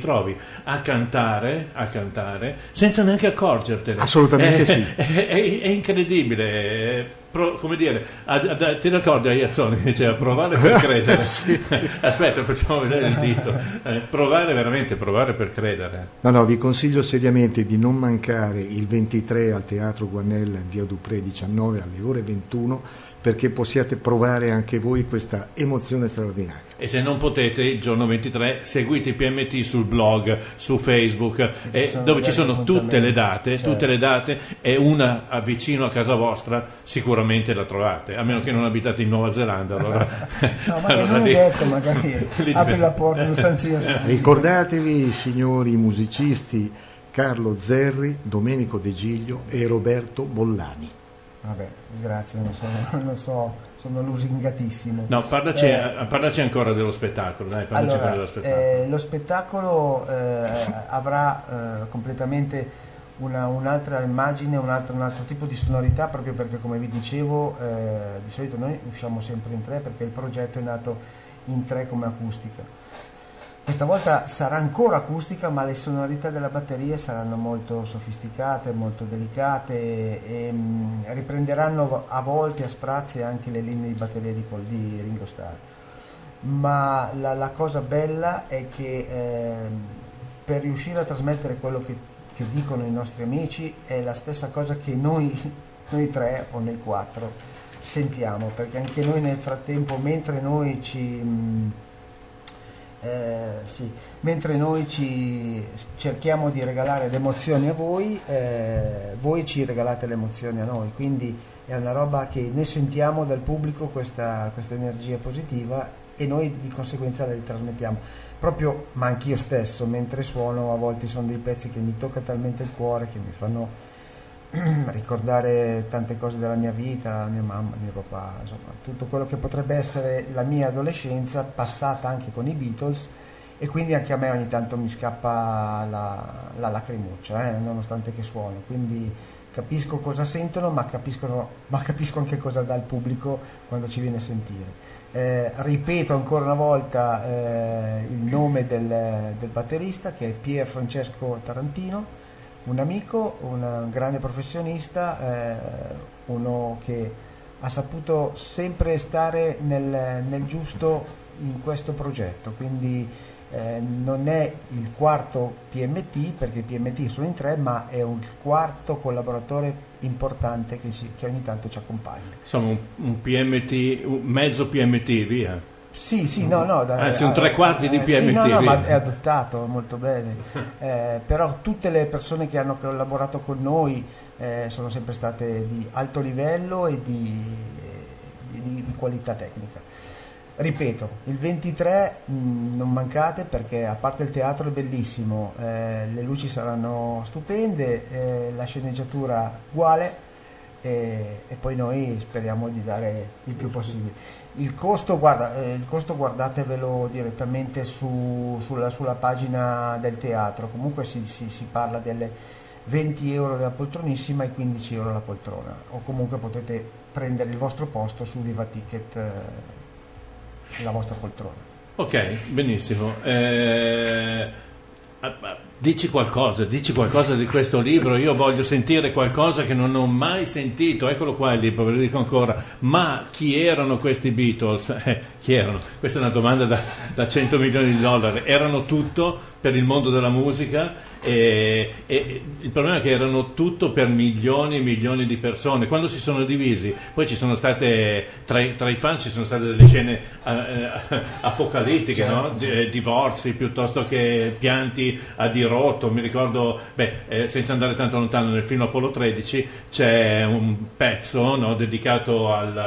a cantare senza neanche accorgertene. Assolutamente sì. È incredibile. Come dire, ti ricordi a Iazzoni che diceva provare per credere? Sì. Aspetta, facciamo vedere il dito. Provare per credere. No, vi consiglio seriamente di non mancare il 23 al Teatro Guannella in via Dupré 19 alle ore 21, perché possiate provare anche voi questa emozione straordinaria. E se non potete, il giorno 23 seguite i PMT sul blog, su Facebook, dove ci sono tutte le date, e una vicino a casa vostra sicuramente la trovate, a meno che non abitate in Nuova Zelanda. Allora, no, magari non è detto, magari apri la porta dello stanzino. Ricordatevi, signori musicisti, Carlo Zerri, Domenico De Giglio e Roberto Bollani. Vabbè, grazie, non so, sono lusingatissimo. No, parlaci ancora dello spettacolo, dai, allora, dello spettacolo. Lo spettacolo avrà completamente un'altra immagine, un altro tipo di sonorità, proprio perché, come vi dicevo, di solito noi usciamo sempre in tre, perché il progetto è nato in tre come acustica. Questa volta sarà ancora acustica, ma le sonorità della batteria saranno molto sofisticate, molto delicate, e riprenderanno a volte, a sprazzi, anche le linee di batteria di Ringo Starr. Ma la cosa bella è che per riuscire a trasmettere quello che dicono i nostri amici è la stessa cosa che noi tre o noi quattro sentiamo, perché anche noi nel frattempo, mentre noi ci cerchiamo di regalare le emozioni a voi, voi ci regalate le emozioni a noi, quindi è una roba che noi sentiamo dal pubblico, questa energia positiva, e noi di conseguenza la ritrasmettiamo proprio. Ma anch'io stesso mentre suono a volte sono dei pezzi che mi tocca talmente il cuore, che mi fanno ricordare tante cose della mia vita, mia mamma, mio papà, insomma tutto quello che potrebbe essere la mia adolescenza passata anche con i Beatles, e quindi anche a me ogni tanto mi scappa la lacrimuccia, nonostante che suono, quindi capisco cosa sentono, ma capisco anche cosa dà il pubblico quando ci viene a sentire. Ripeto ancora una volta il nome del batterista, che è Pier Francesco Tarantino, un amico, un grande professionista, uno che ha saputo sempre stare nel giusto in questo progetto, quindi non è il quarto PMT, perché i PMT sono in 3, ma è un quarto collaboratore importante che ogni tanto ci accompagna. Insomma un PMT, un mezzo PMT, via. Sì, no, anzi un 3/4 di PMT. Sì, no, ma è adottato molto bene. Però tutte le persone che hanno collaborato con noi sono sempre state di alto livello e di qualità tecnica. Ripeto, il 23 non mancate, perché a parte il teatro è bellissimo, le luci saranno stupende, la sceneggiatura uguale, e poi noi speriamo di dare il più possibile. Il costo guardatevelo direttamente sulla pagina del teatro. Comunque si parla delle 20 euro della poltronissima e 15 euro la poltrona, o comunque potete prendere il vostro posto su Viva Ticket, la vostra poltrona. Ok, benissimo. Dici qualcosa di questo libro. Io voglio sentire qualcosa che non ho mai sentito. Eccolo qua il libro, ve lo dico ancora. Ma chi erano questi Beatles? Chi erano? Questa è una domanda da 100 milioni di dollari. Erano tutto per il mondo della musica, e il problema è che erano tutto per milioni e milioni di persone. Quando si sono divisi, poi ci sono state tra i fan ci sono state delle scene apocalittiche, certo. No? Divorzi piuttosto che pianti a dirotto. Mi ricordo, senza andare tanto lontano, nel film Apollo 13 c'è un pezzo, no, dedicato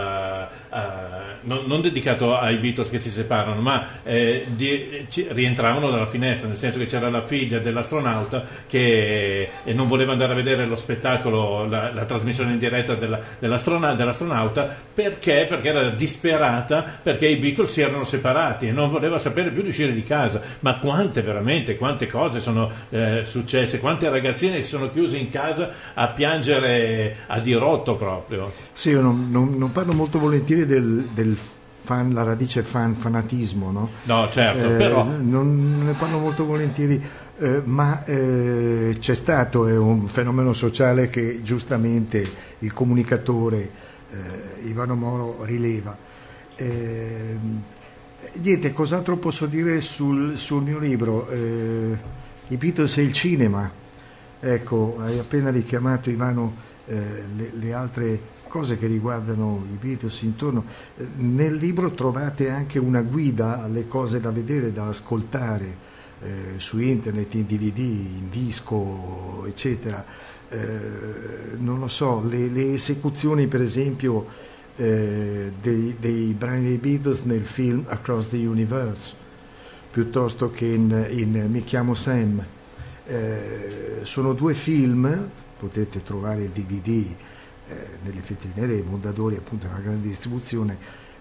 non dedicato ai Beatles che si separano, ma rientravano dalla finestra, nel senso che c'era la figlia dell'astronauta che non voleva andare a vedere lo spettacolo, la trasmissione in diretta dell'astronauta, perché era disperata, perché i Beatles si erano separati e non voleva sapere più di uscire di casa. Ma quante cose sono successe, quante ragazzine si sono chiuse in casa a piangere a dirotto proprio. Sì, io non parlo molto volentieri del fan, la radice fanatismo, no? No, certo, però non ne parlo molto volentieri, ma c'è stato, è un fenomeno sociale che giustamente il comunicatore Ivano Moro rileva. Niente, cos'altro posso dire sul mio libro? I Beatles e il cinema. Ecco, hai appena richiamato, Ivano, le altre cose che riguardano i Beatles intorno. Nel libro trovate anche una guida alle cose da vedere, da ascoltare su internet, in DVD, in disco, eccetera. Non lo so, le esecuzioni per esempio dei brani dei Beatles nel film Across the Universe, piuttosto che in Mi chiamo Sam. Sono due film, potete trovare il DVD nelle vetrine dei Mondadori, appunto nella grande distribuzione,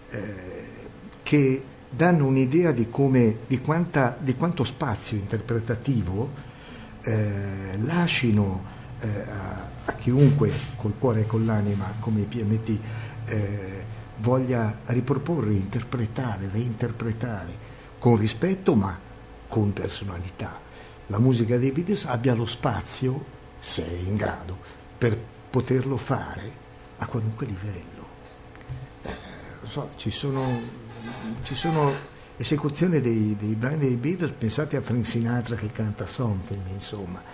che danno un'idea di quanto spazio interpretativo lascino a chiunque col cuore e con l'anima come i PMT voglia riproporre, interpretare, reinterpretare con rispetto ma con personalità. La musica dei Beatles abbia lo spazio, se è in grado, per poterlo fare a qualunque livello. Ci sono esecuzione dei brani dei Beatles, pensate a Frank Sinatra che canta Something, insomma,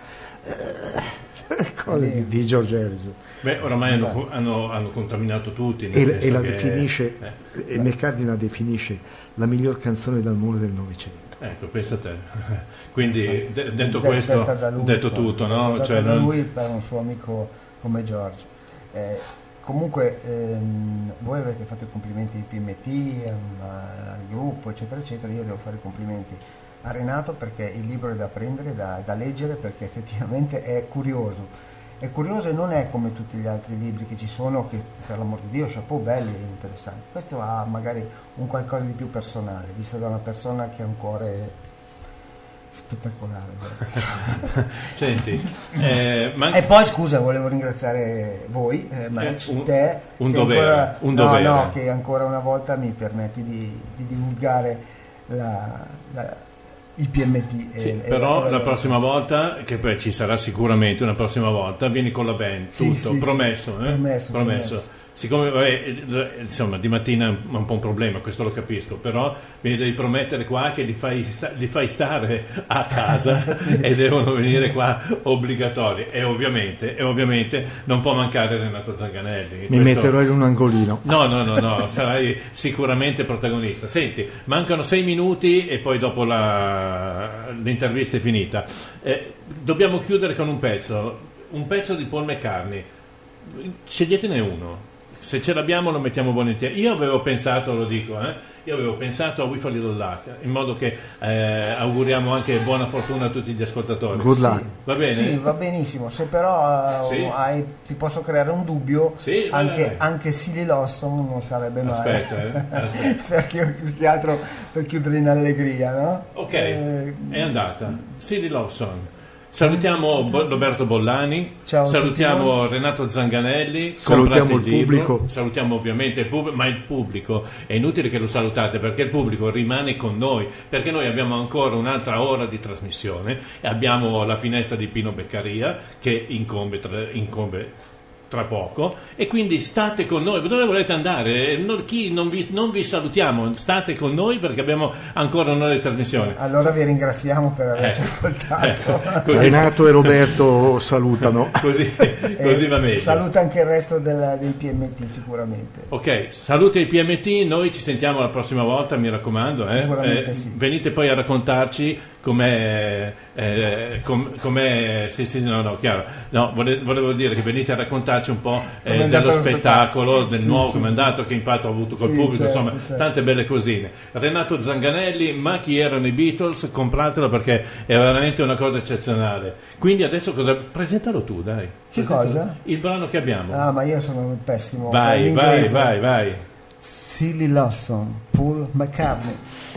cose di George Harrison. Beh, oramai hanno contaminato tutti. E la definisce, e McCartney la definisce la miglior canzone d'amore del Novecento. Ecco, pensa a te. Quindi, detto questo, detto tutto, no? Detta da lui per un suo amico come George. Comunque, voi avete fatto i complimenti ai PMT, al gruppo, eccetera, eccetera. Io devo fare i complimenti a Renato perché il libro è da prendere, da leggere, perché effettivamente è curioso. È curioso e non è come tutti gli altri libri che ci sono, che per l'amor di Dio, chapeau, belli e interessanti. Questo ha magari un qualcosa di più personale, visto da una persona che ha un cuore spettacolare. Senti, e poi scusa, volevo ringraziare voi, te, un dovere, no, che ancora una volta mi permetti di divulgare il PMT. Sì, però la prossima volta, che poi ci sarà sicuramente una prossima volta, vieni con la band, tutto, promesso. Promesso. Siccome insomma di mattina è un po' un problema, questo lo capisco, però mi devi promettere qua che li fai stare a casa e devono venire qua obbligatori, e ovviamente non può mancare Renato Zanganelli. Mi metterò in un angolino. No, sarai sicuramente protagonista. Senti, mancano 6 minuti e poi dopo l'intervista è finita. Dobbiamo chiudere con un pezzo di Paul McCartney. Sceglietene uno. Se ce l'abbiamo lo mettiamo volentieri. Io avevo pensato a We For Little Luck, in modo che auguriamo anche buona fortuna a tutti gli ascoltatori. Good luck. Va bene? Sì, va benissimo. Se però ti posso creare un dubbio, anche Silly Lawson non sarebbe male. Aspetta. Perché più che altro per chiudere in allegria, no? Ok, è andata. Silly Lawson. Salutiamo Roberto Bollani, salutiamo Renato Zanganelli, salutiamo il pubblico, salutiamo ovviamente il pubblico, ma il pubblico è inutile che lo salutate perché il pubblico rimane con noi, perché noi abbiamo ancora un'altra ora di trasmissione e abbiamo la finestra di Pino Beccaria che incombe tra poco, e quindi state con noi. Dove volete andare? Non vi salutiamo, state con noi perché abbiamo ancora un'ora di trasmissione. Allora vi ringraziamo per averci ascoltato. Renato e Roberto salutano. così va meglio. Saluta anche il resto dei PMT sicuramente. Ok, saluti ai PMT, noi ci sentiamo la prossima volta, mi raccomando. Sicuramente sì. Venite poi a raccontarci com'è, chiaro. No, volevo dire che venite a raccontarci un po' dello spettacolo, del nuovo come è andato, che impatto ha avuto col pubblico, insomma, tante belle cosine. Renato Zanganelli, ma chi erano i Beatles? Compratelo perché è veramente una cosa eccezionale. Quindi adesso presentalo tu, dai. Che cosa? Il brano che abbiamo. Ah, ma io sono pessimo. Vai. Silly Lawson, Paul McCartney.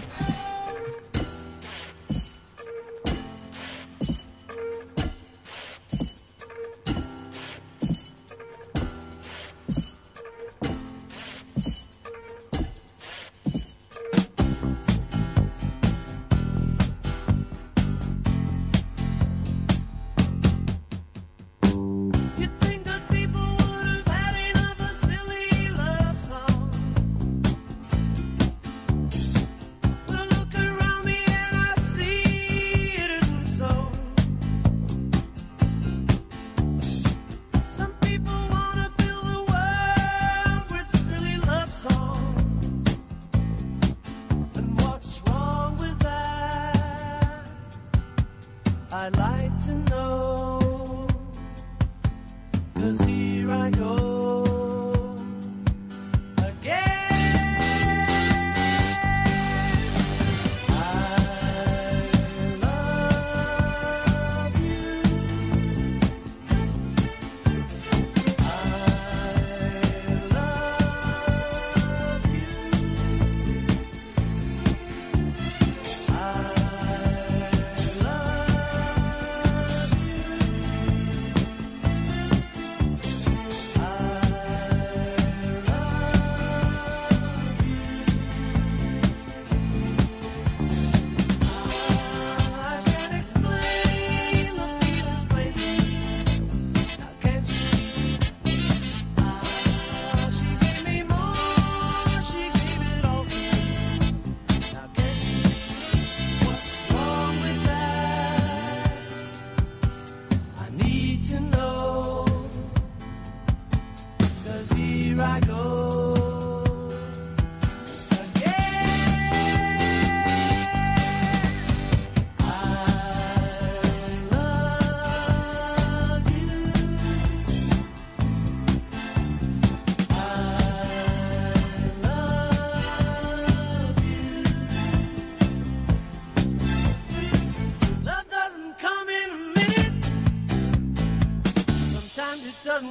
I'd like to know, 'cause here I go again. I love you. I love you.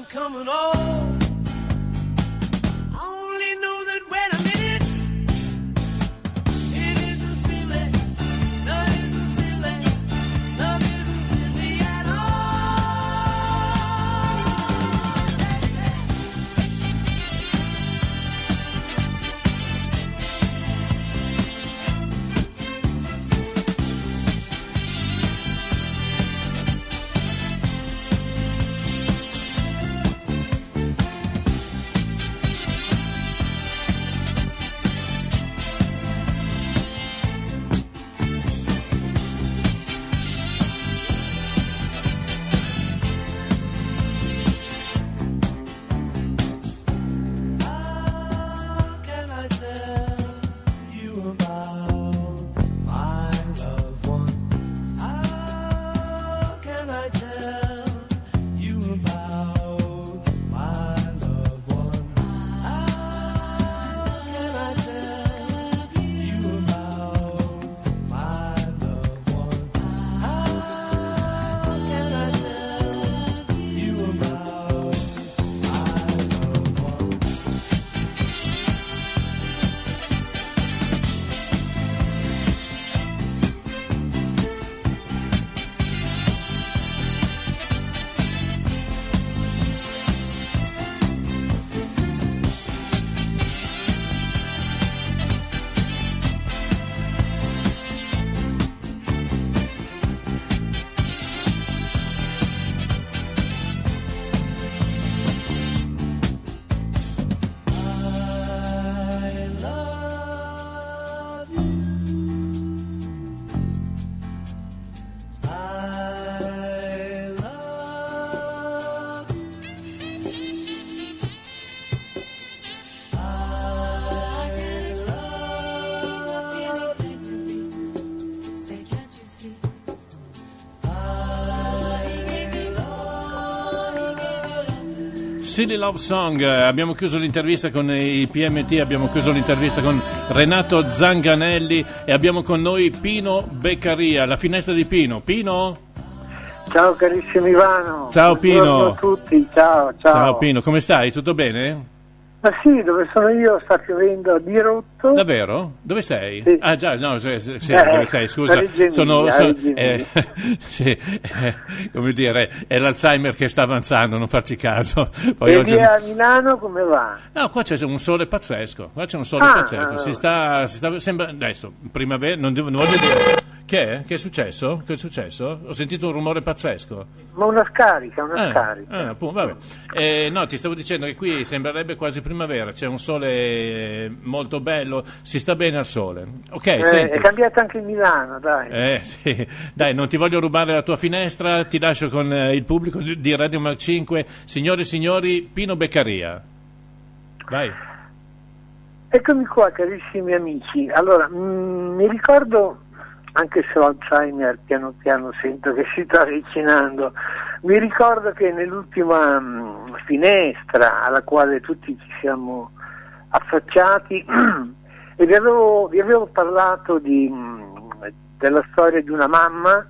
I'm coming home. I only know that when I'm in it, it isn't silly. No, it isn't silly. Love isn't silly at Silly Love Song, abbiamo chiuso l'intervista con i PMT, abbiamo chiuso l'intervista con Renato Zanganelli e abbiamo con noi Pino Beccaria, la finestra di Pino. Pino? Ciao carissimo Ivano. Ciao Pino. Buongiorno a tutti, ciao. Ciao Pino, come stai? Tutto bene? Ma sì, dove sono io sta piovendo a dirotto. Davvero? Dove sei? Sì. Ah già, no, sì, dove sei? Scusa, sì, come dire, è l'Alzheimer che sta avanzando, non farci caso. Poi e oggi... via a Milano come va? No, qua c'è un sole pazzesco, pazzesco. Si sta sembra adesso, primavera, non voglio dire. Che è? Che è successo? Che è successo? Ho sentito un rumore pazzesco. Ma una scarica. Appunto, vabbè. No, ti stavo dicendo che qui sembrerebbe quasi primavera, c'è un sole molto bello, si sta bene al sole. Ok, senti. È cambiato anche Milano, dai. Sì. Dai, non ti voglio rubare la tua finestra, ti lascio con il pubblico di Radio Mac 5. Signore e signori, Pino Beccaria. Vai. Eccomi qua, carissimi amici. Allora, mi ricordo, anche se ho Alzheimer piano piano sento che si sta avvicinando, mi ricordo che nell'ultima finestra alla quale tutti ci siamo affacciati e vi avevo parlato della storia di una mamma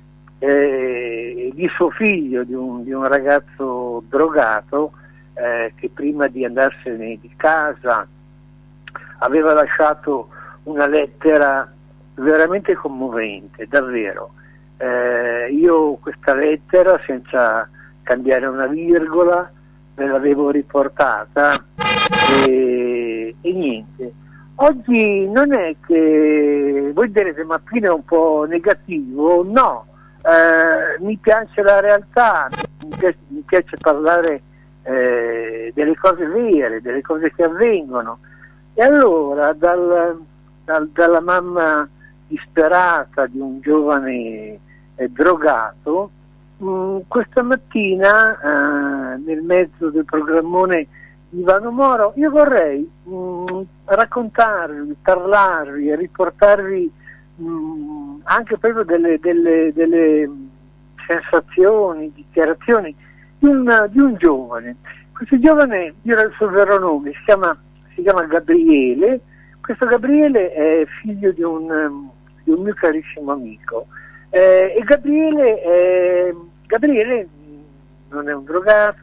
di suo figlio, di un ragazzo drogato che prima di andarsene di casa aveva lasciato una lettera veramente commovente, davvero. Io questa lettera, senza cambiare una virgola, me l'avevo riportata e niente. Oggi non è che voi direte ma Pino è un po' negativo, no, mi piace la realtà, mi piace parlare delle cose vere, delle cose che avvengono. E allora dalla mamma disperata di un giovane drogato, questa mattina nel mezzo del programmone di Ivano Moro io vorrei raccontarvi, parlarvi e riportarvi anche proprio delle sensazioni, dichiarazioni di un giovane. Questo giovane, io era il suo vero nome, si chiama Gabriele. Questo Gabriele è figlio di un mio carissimo amico e Gabriele non è un drogato,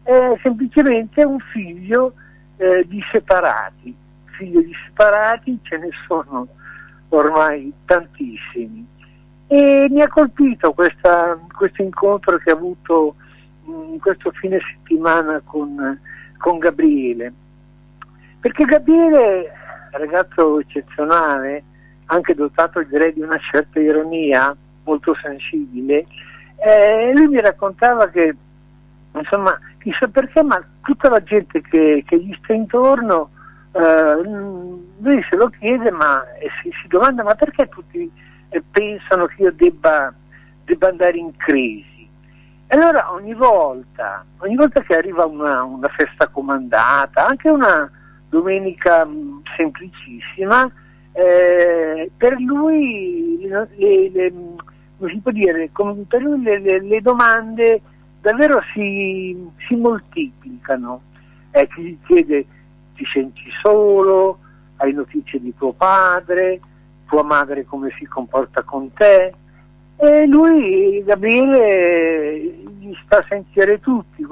è semplicemente un figlio di separati. Figlio di separati ce ne sono ormai tantissimi. E mi ha colpito questo incontro che ho avuto in questo fine settimana con Gabriele, perché Gabriele, ragazzo eccezionale, anche dotato direi di una certa ironia, molto sensibile, lui mi raccontava che, insomma, chissà perché, ma tutta la gente che gli sta intorno, lui se lo chiede, ma si domanda, ma perché tutti pensano che io debba andare in crisi? Allora ogni volta che arriva una festa comandata, anche una domenica semplicissima, per lui come si può dire, per lui le domande davvero si moltiplicano. Chi gli chiede: ti senti solo? Hai notizie di tuo padre? Tua madre come si comporta con te? E lui, Gabriele, gli sta a sentire tutte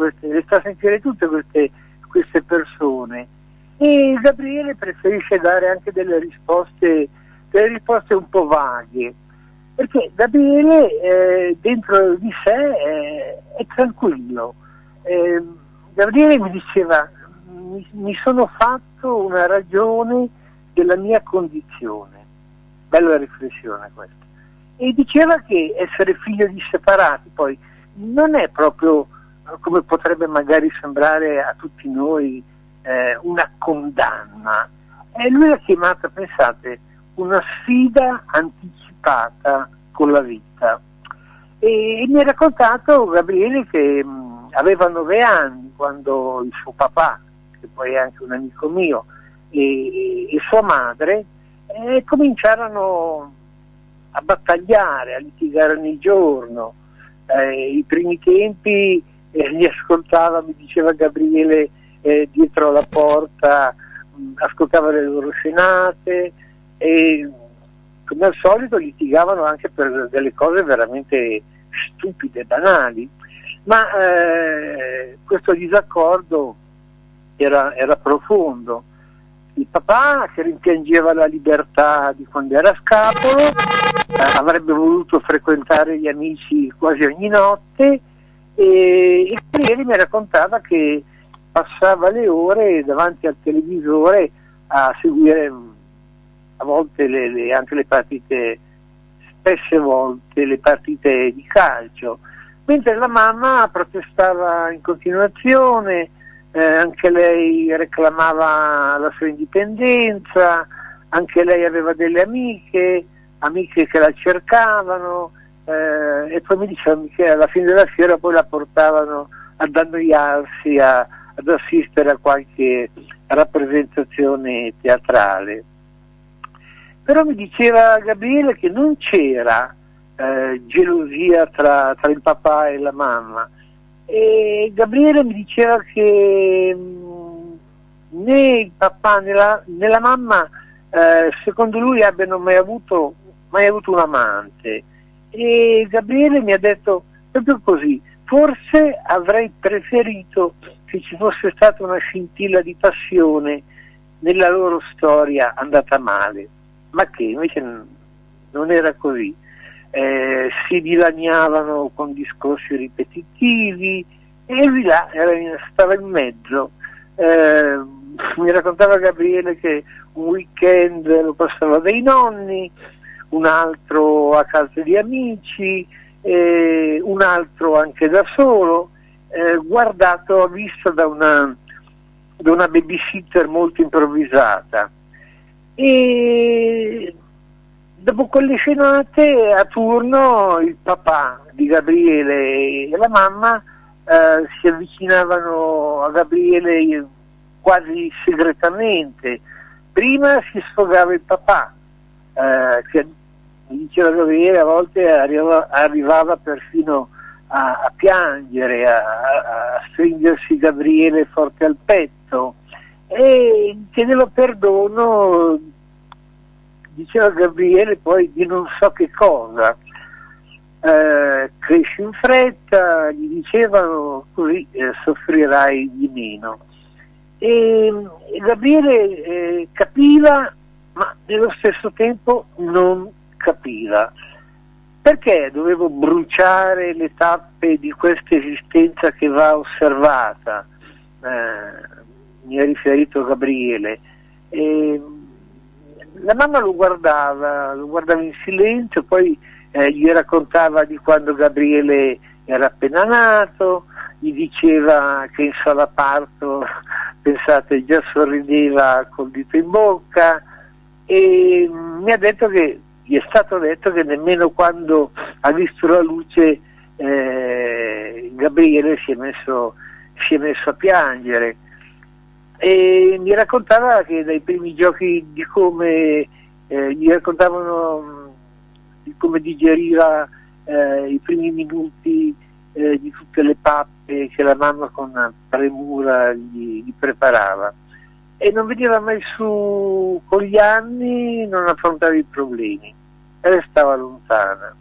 queste persone, e Gabriele preferisce dare anche delle risposte un po' vaghe, perché Gabriele dentro di sé è tranquillo. Gabriele mi diceva: mi sono fatto una ragione della mia condizione. Bella riflessione questa. E diceva che essere figlio di separati poi non è proprio, come potrebbe magari sembrare a tutti noi, una condanna. Lui l'ha chiamata, pensate, una sfida anticipata con la vita. E mi ha raccontato Gabriele che aveva 9 anni quando il suo papà, che poi è anche un amico mio, e sua madre cominciarono a battagliare, a litigare ogni giorno. I primi tempi li ascoltava, mi diceva Gabriele, dietro la porta, ascoltava le loro scenate, e come al solito litigavano anche per delle cose veramente stupide, banali, ma questo disaccordo era profondo. Il papà, che rimpiangeva la libertà di quando era scapolo, avrebbe voluto frequentare gli amici quasi ogni notte, e Gabriele mi raccontava che passava le ore davanti al televisore a seguire a volte anche le partite, spesse volte le partite di calcio, mentre la mamma protestava in continuazione. Anche lei reclamava la sua indipendenza, anche lei aveva delle amiche che la cercavano, e poi mi diceva che alla fine della fiera poi la portavano ad annoiarsi, ad assistere a qualche rappresentazione teatrale. Però mi diceva Gabriele che non c'era gelosia tra il papà e la mamma. E Gabriele mi diceva che né il papà né la mamma secondo lui abbiano mai avuto un amante, e Gabriele mi ha detto proprio così: forse avrei preferito che ci fosse stata una scintilla di passione nella loro storia andata male, ma che invece non era così. Si dilaniavano con discorsi ripetitivi e lui là stava in mezzo. Mi raccontava Gabriele che un weekend lo passava dai nonni, un altro a casa di amici, un altro anche da solo, guardato a vista da una babysitter molto improvvisata. E dopo quelle scenate, a turno, il papà di Gabriele e la mamma si avvicinavano a Gabriele quasi segretamente. Prima si sfogava il papà, che mi diceva Gabriele a volte arrivava perfino a piangere, a stringersi Gabriele forte al petto, e chiedeva perdono, diceva Gabriele, poi di non so che cosa. cresci in fretta, gli dicevano, così soffrirai di meno. E Gabriele capiva, ma nello stesso tempo non capiva. Perché dovevo bruciare le tappe di questa esistenza che va osservata? Mi ha riferito Gabriele. La mamma lo guardava in silenzio, poi gli raccontava di quando Gabriele era appena nato, gli diceva che in sala parto, pensate, già sorrideva col dito in bocca, e mi ha detto che gli è stato detto che nemmeno quando ha visto la luce Gabriele si è messo a piangere. E mi raccontava che dai primi giochi di come gli raccontavano di come digeriva i primi minuti di tutte le pappe che la mamma con premura gli preparava, e non veniva mai su con gli anni, non affrontava i problemi, restava lontana.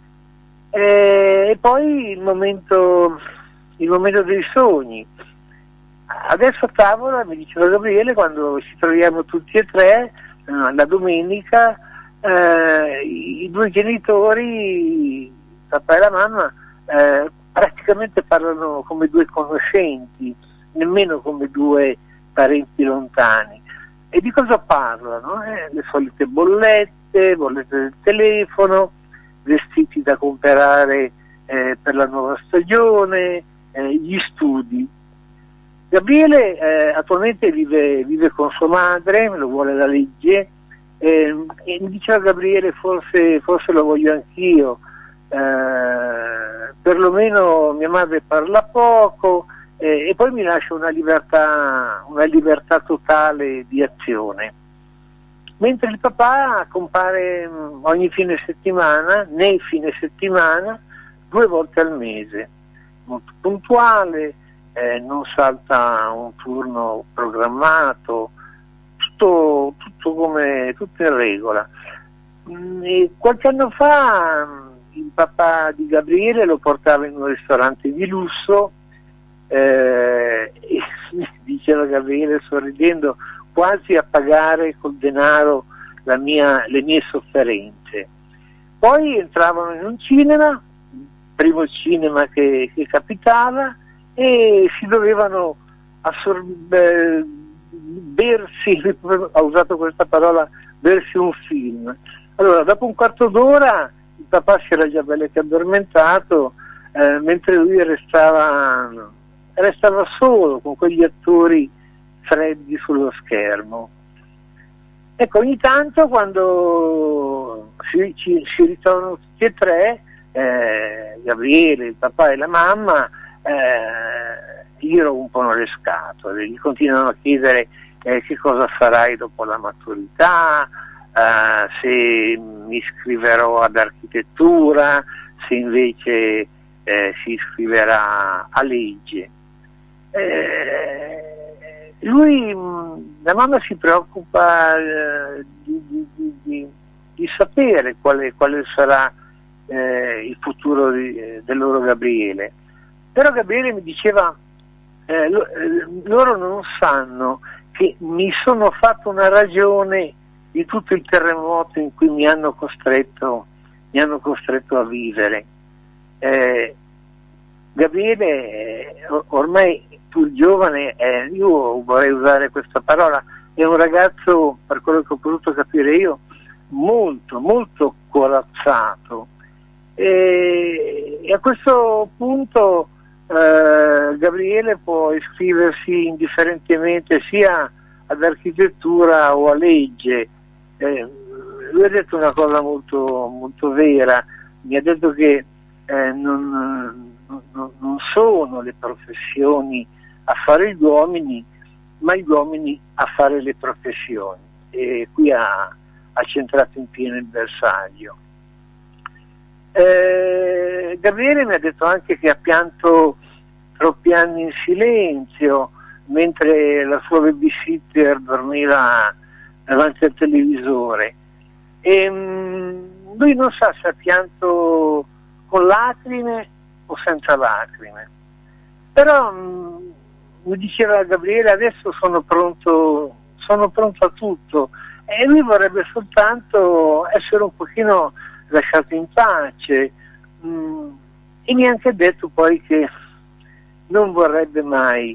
E poi il momento dei sogni. Adesso a tavola, mi diceva Gabriele, quando ci troviamo tutti e tre la domenica, i due genitori, papà e la mamma, praticamente parlano come due conoscenti, nemmeno come due parenti lontani. E di cosa parlano? Le solite bollette del telefono, vestiti da comprare per la nuova stagione, gli studi. Gabriele attualmente vive con sua madre, lo vuole la legge, e mi diceva Gabriele, forse lo voglio anch'io, perlomeno mia madre parla poco, e poi mi lascia una libertà totale di azione. Mentre il papà compare ogni fine settimana, nei fine settimana, 2 volte al mese, molto puntuale, non salta un turno programmato, tutto in regola. E qualche anno fa il papà di Gabriele lo portava in un ristorante di lusso, e diceva Gabriele sorridendo, quasi a pagare col denaro le mie sofferenze. Poi entravano in un cinema, primo cinema che capitava, e si dovevano bersi, ha usato questa parola, bersi un film. Allora, dopo un quarto d'ora il papà si era già bello che addormentato, mentre lui restava solo con quegli attori freddi sullo schermo. Ecco, ogni tanto quando si ritrovano tutti e tre, Gabriele, il papà e la mamma, gli rompono le scatole, gli continuano a chiedere che cosa farai dopo la maturità, se mi iscriverò ad architettura, se invece si iscriverà a legge. La mamma si preoccupa di sapere quale sarà il futuro del loro Gabriele. Però Gabriele mi diceva, loro non sanno che mi sono fatto una ragione di tutto il terremoto in cui mi hanno costretto a vivere. Gabriele, ormai pur giovane, io vorrei usare questa parola, è un ragazzo, per quello che ho potuto capire io, molto, molto corazzato. E a questo punto Gabriele può iscriversi indifferentemente sia ad architettura o a legge. Lui ha detto una cosa molto, molto vera, mi ha detto che non sono le professioni a fare gli uomini, ma gli uomini a fare le professioni, e qui ha centrato in pieno il bersaglio. Gabriele mi ha detto anche che ha pianto troppi anni in silenzio mentre la sua babysitter dormiva davanti al televisore, e lui non sa se ha pianto con lacrime o senza lacrime. Però mi diceva Gabriele, adesso sono pronto a tutto, e lui vorrebbe soltanto essere un pochino lasciato in pace, e mi ha anche detto poi che non vorrebbe mai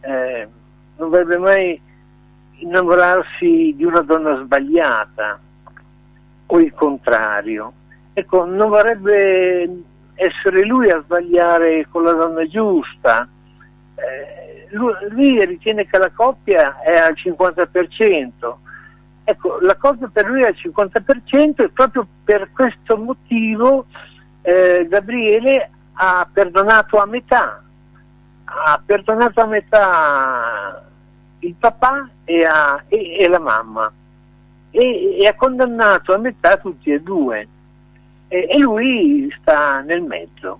innamorarsi di una donna sbagliata, o il contrario. Ecco, non vorrebbe essere lui a sbagliare con la donna giusta. Lui ritiene che la coppia è al 50%. Ecco, la coppia per lui è al 50%, e proprio per questo motivo Gabriele ha perdonato a metà. Ha perdonato a metà il papà e la mamma, e ha condannato a metà tutti e due, e lui sta nel mezzo.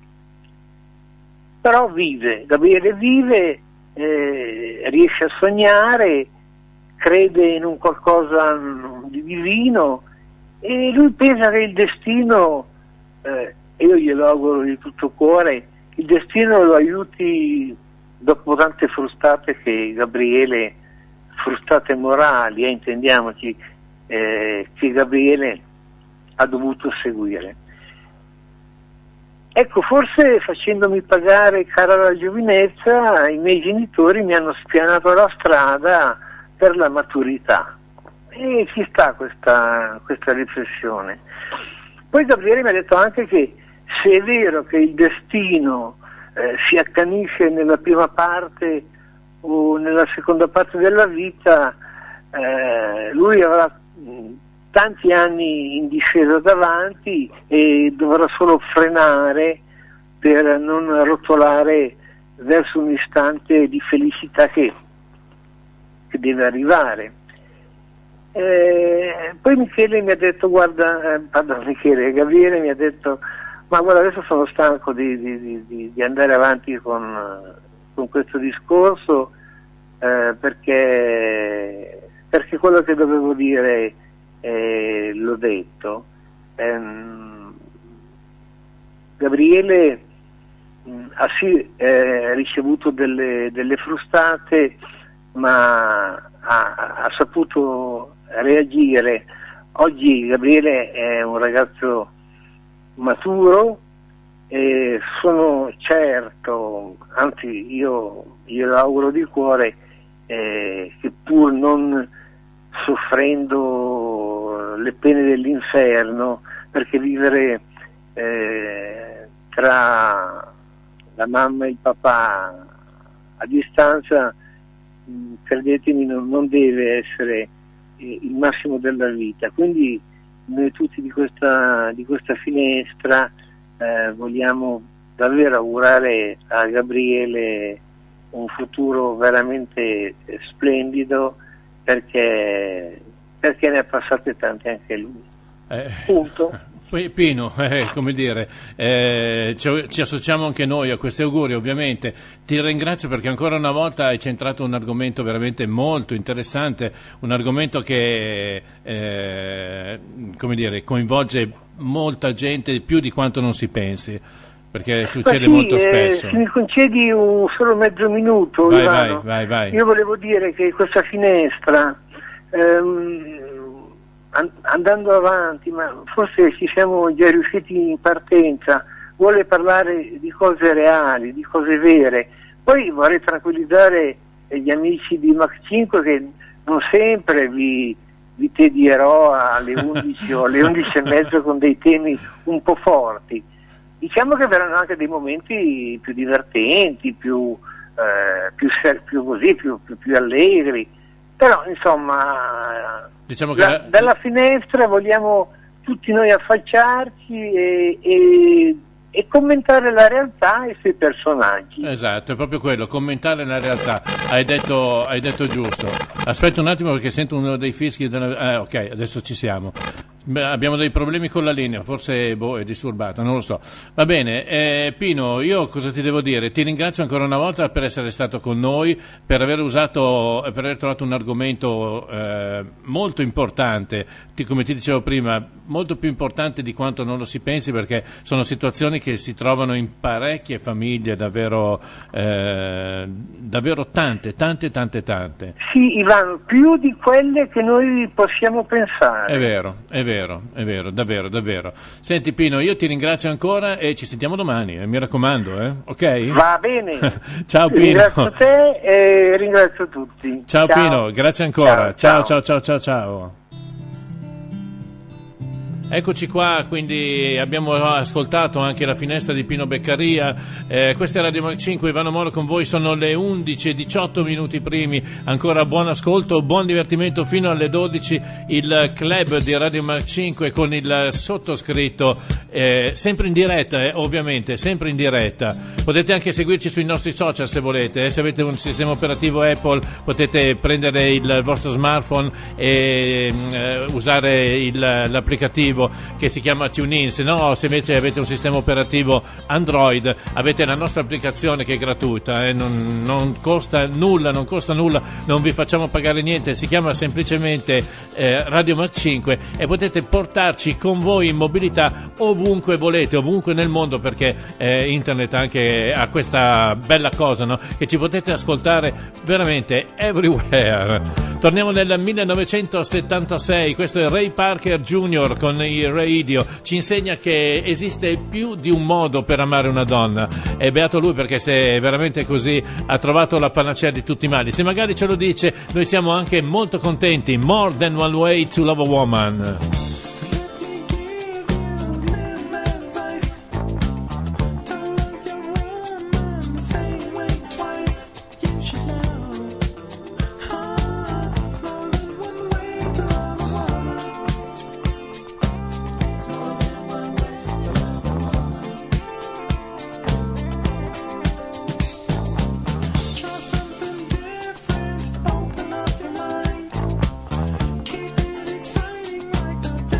Però Gabriele vive, riesce a sognare, crede in un qualcosa di divino, e lui pensa che il destino, io glielo auguro di tutto cuore, il destino lo aiuti dopo tante frustate che Gabriele, frustate morali, intendiamoci, che Gabriele ha dovuto seguire. Ecco, forse facendomi pagare cara la giovinezza, i miei genitori mi hanno spianato la strada per la maturità, e ci sta questa riflessione. Poi Gabriele mi ha detto anche che se è vero che il destino si accanisce nella prima parte o nella seconda parte della vita, lui avrà tanti anni in discesa davanti e dovrà solo frenare per non rotolare verso un istante di felicità che deve arrivare. Poi Gabriele mi ha detto, ma guarda, adesso sono stanco di andare avanti con questo discorso, perché quello che dovevo dire l'ho detto. Gabriele ha sì ricevuto delle frustate, ma ha saputo reagire. Oggi Gabriele è un ragazzo maturo, e sono certo, anzi io glielo auguro di cuore, che pur non soffrendo le pene dell'inferno, perché vivere tra la mamma e il papà a distanza, credetemi, non deve essere il massimo della vita. Quindi noi tutti di questa finestra vogliamo davvero augurare a Gabriele un futuro veramente splendido, perché ne ha passate tante anche lui. Punto. Pino, come dire, ci associamo anche noi a questi auguri, ovviamente. Ti ringrazio perché ancora una volta hai centrato un argomento veramente molto interessante, un argomento che come dire, coinvolge molta gente, più di quanto non si pensi, perché succede molto spesso. Se mi concedi solo mezzo minuto, Ivano, vai. Io volevo dire che questa finestra, andando avanti, ma forse ci siamo già riusciti in partenza, vuole parlare di cose reali, di cose vere. Poi vorrei tranquillizzare gli amici di Mach 5 che non sempre vi tedierò alle 11 o alle 11 e mezzo con dei temi un po' forti. Diciamo che verranno anche dei momenti più divertenti, più allegri, però insomma, diciamo che dalla finestra vogliamo tutti noi affacciarci e commentare la realtà e i suoi personaggi. Esatto, è proprio quello, commentare la realtà. Hai detto giusto. Aspetta un attimo perché sento uno dei fischi ok, adesso ci siamo. Beh, abbiamo dei problemi con la linea, forse è disturbata, non lo so. Va bene, Pino, io cosa ti devo dire? Ti ringrazio ancora una volta per essere stato con noi, per aver trovato un argomento molto importante, come ti dicevo prima, molto più importante di quanto non lo si pensi, perché sono situazioni che si trovano in parecchie famiglie, davvero tante. Sì, Ivan, più di quelle che noi possiamo pensare. È vero, davvero. Senti Pino, io ti ringrazio ancora e ci sentiamo domani, mi raccomando, ok? Va bene. Ciao Pino. Ringrazio te e ringrazio tutti. Ciao Pino, grazie ancora. Ciao. Eccoci qua, quindi abbiamo ascoltato anche la finestra di Pino Beccaria. Questa è Radio Mac 5, Ivano Moro con voi, sono le 11:18 minuti primi, ancora buon ascolto, buon divertimento fino alle 12, il club di Radio Mac 5 con il sottoscritto, sempre in diretta, ovviamente, sempre in diretta. Potete anche seguirci sui nostri social se volete, se avete un sistema operativo Apple potete prendere il vostro smartphone e usare l'applicativo che si chiama TuneIn, se invece avete un sistema operativo Android avete la nostra applicazione che è gratuita, non costa nulla, non vi facciamo pagare niente, si chiama semplicemente Radio Mac 5 e potete portarci con voi in mobilità ovunque volete, ovunque nel mondo, perché internet anche ha questa bella cosa, no? Che ci potete ascoltare veramente everywhere. Torniamo nel 1976, questo è Ray Parker Jr. con i Radio, ci insegna che esiste più di un modo per amare una donna, e beato lui perché se veramente così ha trovato la panacea di tutti i mali. Se magari ce lo dice, noi siamo anche molto contenti. More Than One Way to Love a Woman. Open up your mind, keep it exciting like the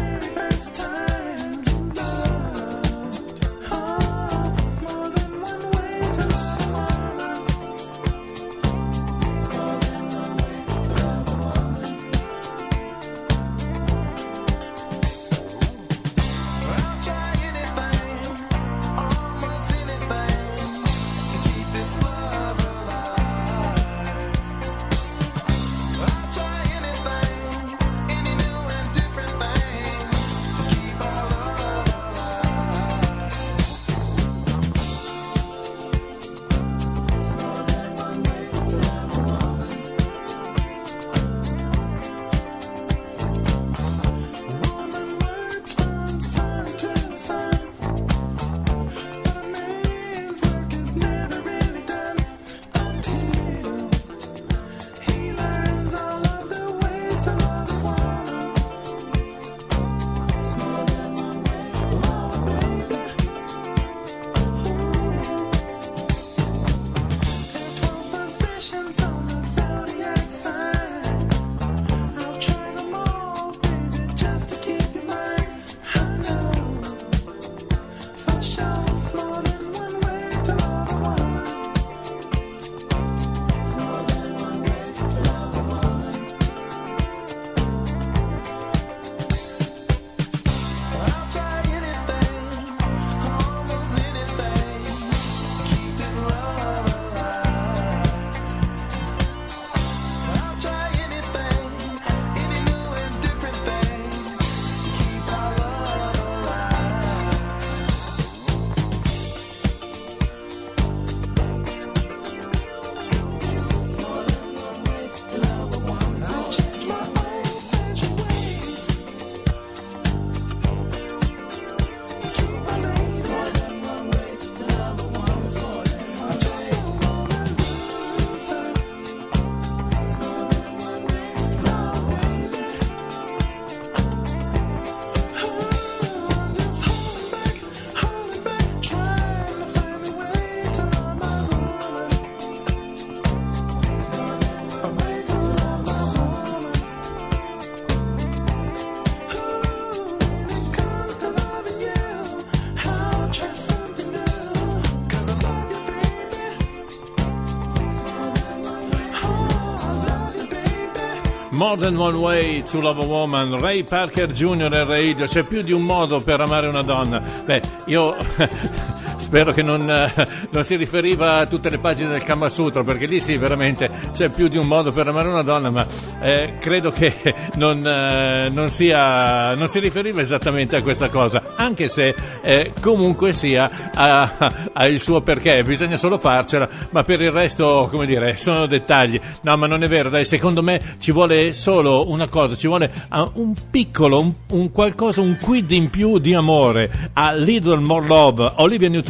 More Than One Way to Love a Woman, Ray Parker Jr. e Radio. C'è più di un modo per amare una donna. Beh, io spero che non si riferiva a tutte le pagine del Kama Sutra, perché lì sì, veramente c'è più di un modo per amare una donna, ma credo che non si riferiva esattamente a questa cosa, anche se comunque sia ha il suo perché, bisogna solo farcela, ma per il resto, come dire, sono dettagli. No, ma non è vero, dai, secondo me ci vuole solo una cosa, ci vuole un piccolo, un qualcosa, un quid in più di amore. A Little More Love, Olivia Newton-John.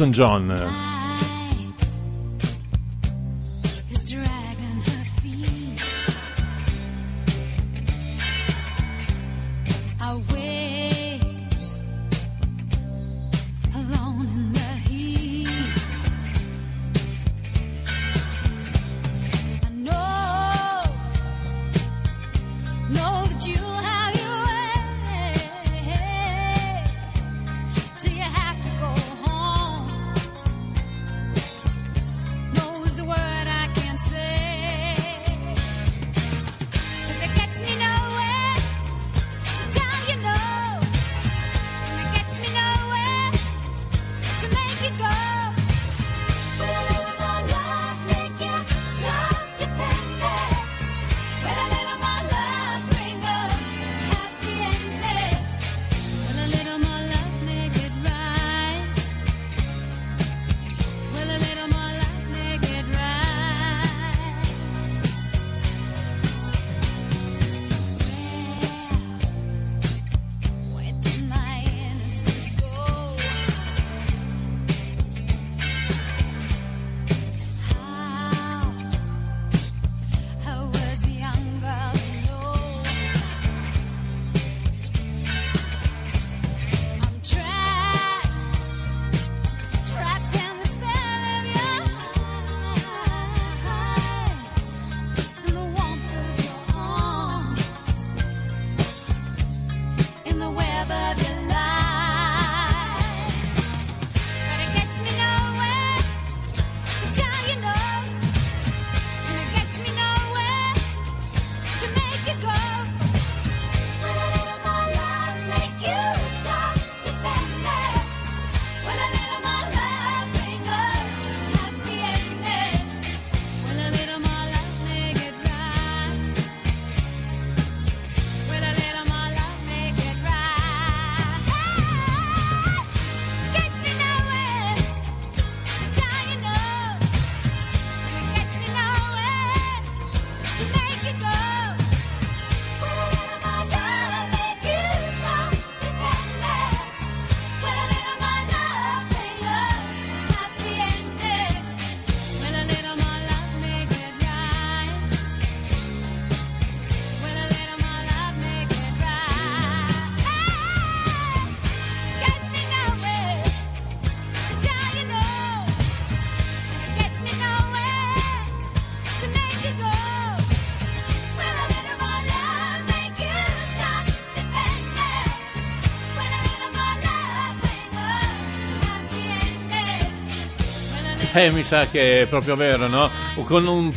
Mi sa che è proprio vero, no? Con un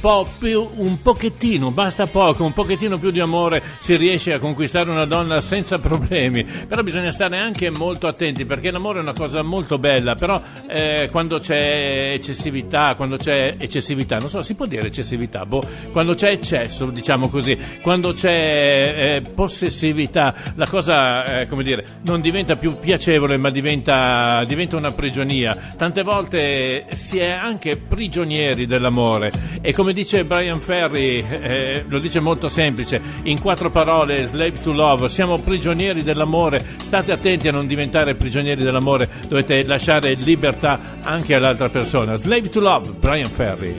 pochettino, basta poco, un pochettino più di amore si riesce a conquistare una donna senza problemi. Però bisogna stare anche molto attenti, perché l'amore è una cosa molto bella, però quando c'è eccessività, non so, si può dire eccessività, quando c'è eccesso, diciamo così, quando c'è possessività, la cosa, come dire, non diventa più piacevole, ma diventa una prigionia. Tante volte si è anche prigionieri dell'amore, e come dice Brian Ferry, lo dice molto semplice, in 4 parole: slave to love. Siamo prigionieri dell'amore, state attenti a non diventare prigionieri dell'amore, dovete lasciare libertà anche all'altra persona. Slave to love, Brian Ferry.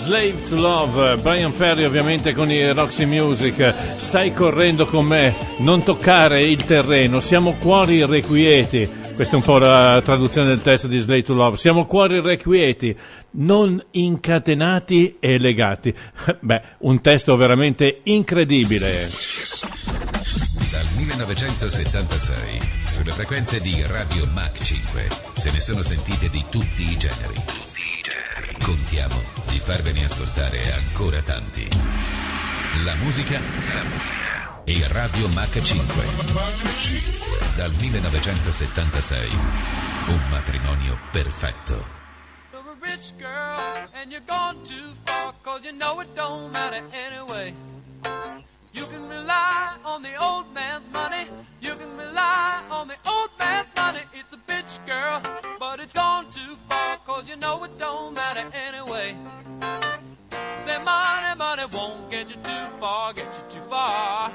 Slave to Love, Brian Ferry ovviamente con i Roxy Music. Stai correndo con me, non toccare il terreno, siamo cuori irrequieti. Questa è un po' la traduzione del testo di Slave to Love. Siamo cuori irrequieti, non incatenati e legati. Beh, un testo veramente incredibile. Dal 1976 sulle frequenze di Radio Mach 5 se ne sono sentite di tutti i generi. Contiamo di farvene ascoltare ancora tanti. La musica e Radio Mach 5. Dal 1976 un matrimonio perfetto. You're a rich girl and you're gone too far, 'cause you know it don't matter anyway. You can rely on the old man's money. You can rely on the old man's money. It's a bitch, girl, but it's gone too far, 'cause you know it don't matter anyway. Say money, money won't get you too far, get you too far.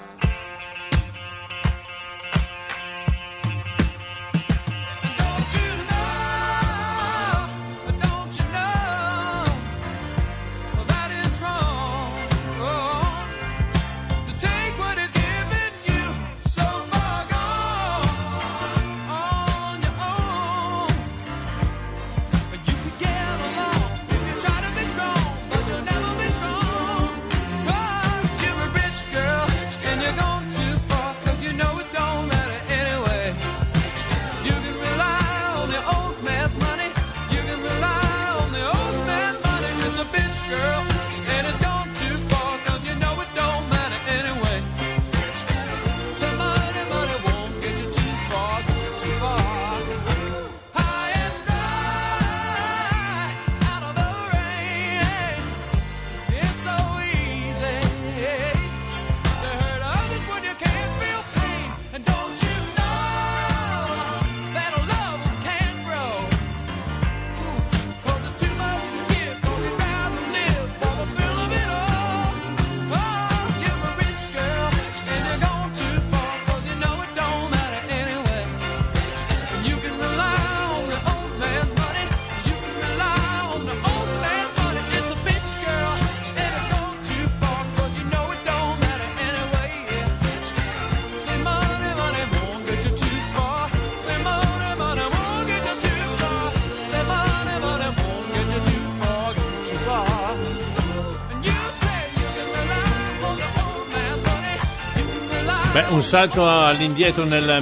Beh, un salto all'indietro nel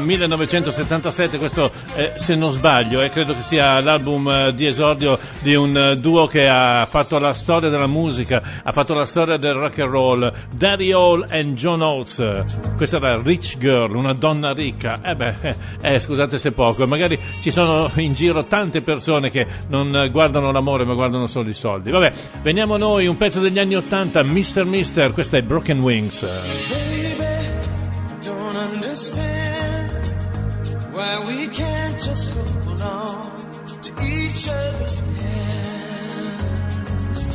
1977, questo se non sbaglio, credo che sia l'album di esordio di un duo che ha fatto la storia della musica, ha fatto la storia del rock and roll, Daddy Hall and John Oates. Questa era Rich Girl, una donna ricca. Scusate se poco, magari ci sono in giro tante persone che non guardano l'amore ma guardano solo i soldi. Vabbè, veniamo noi, un pezzo degli anni 80, Mr. Questa è Broken Wings. Understand why we can't just hold on to each other's hands.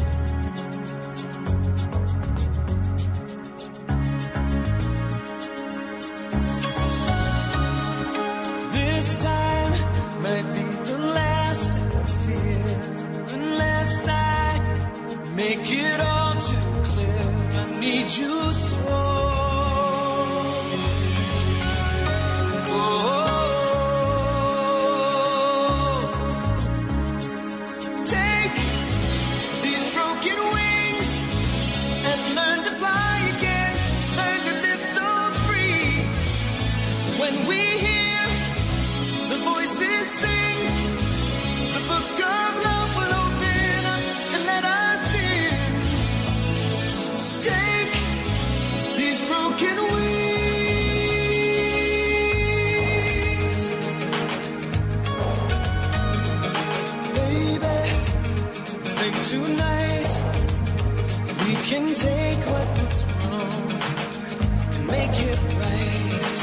This time might be the last I fear, unless I make it all too clear. I need you so. Tonight we can take what was wrong and make it right.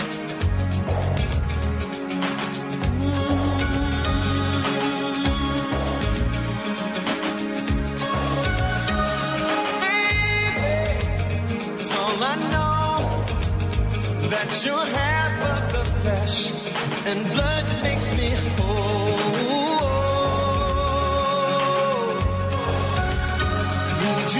Baby, it's all I know, that you're half of the flesh and blood that makes me whole.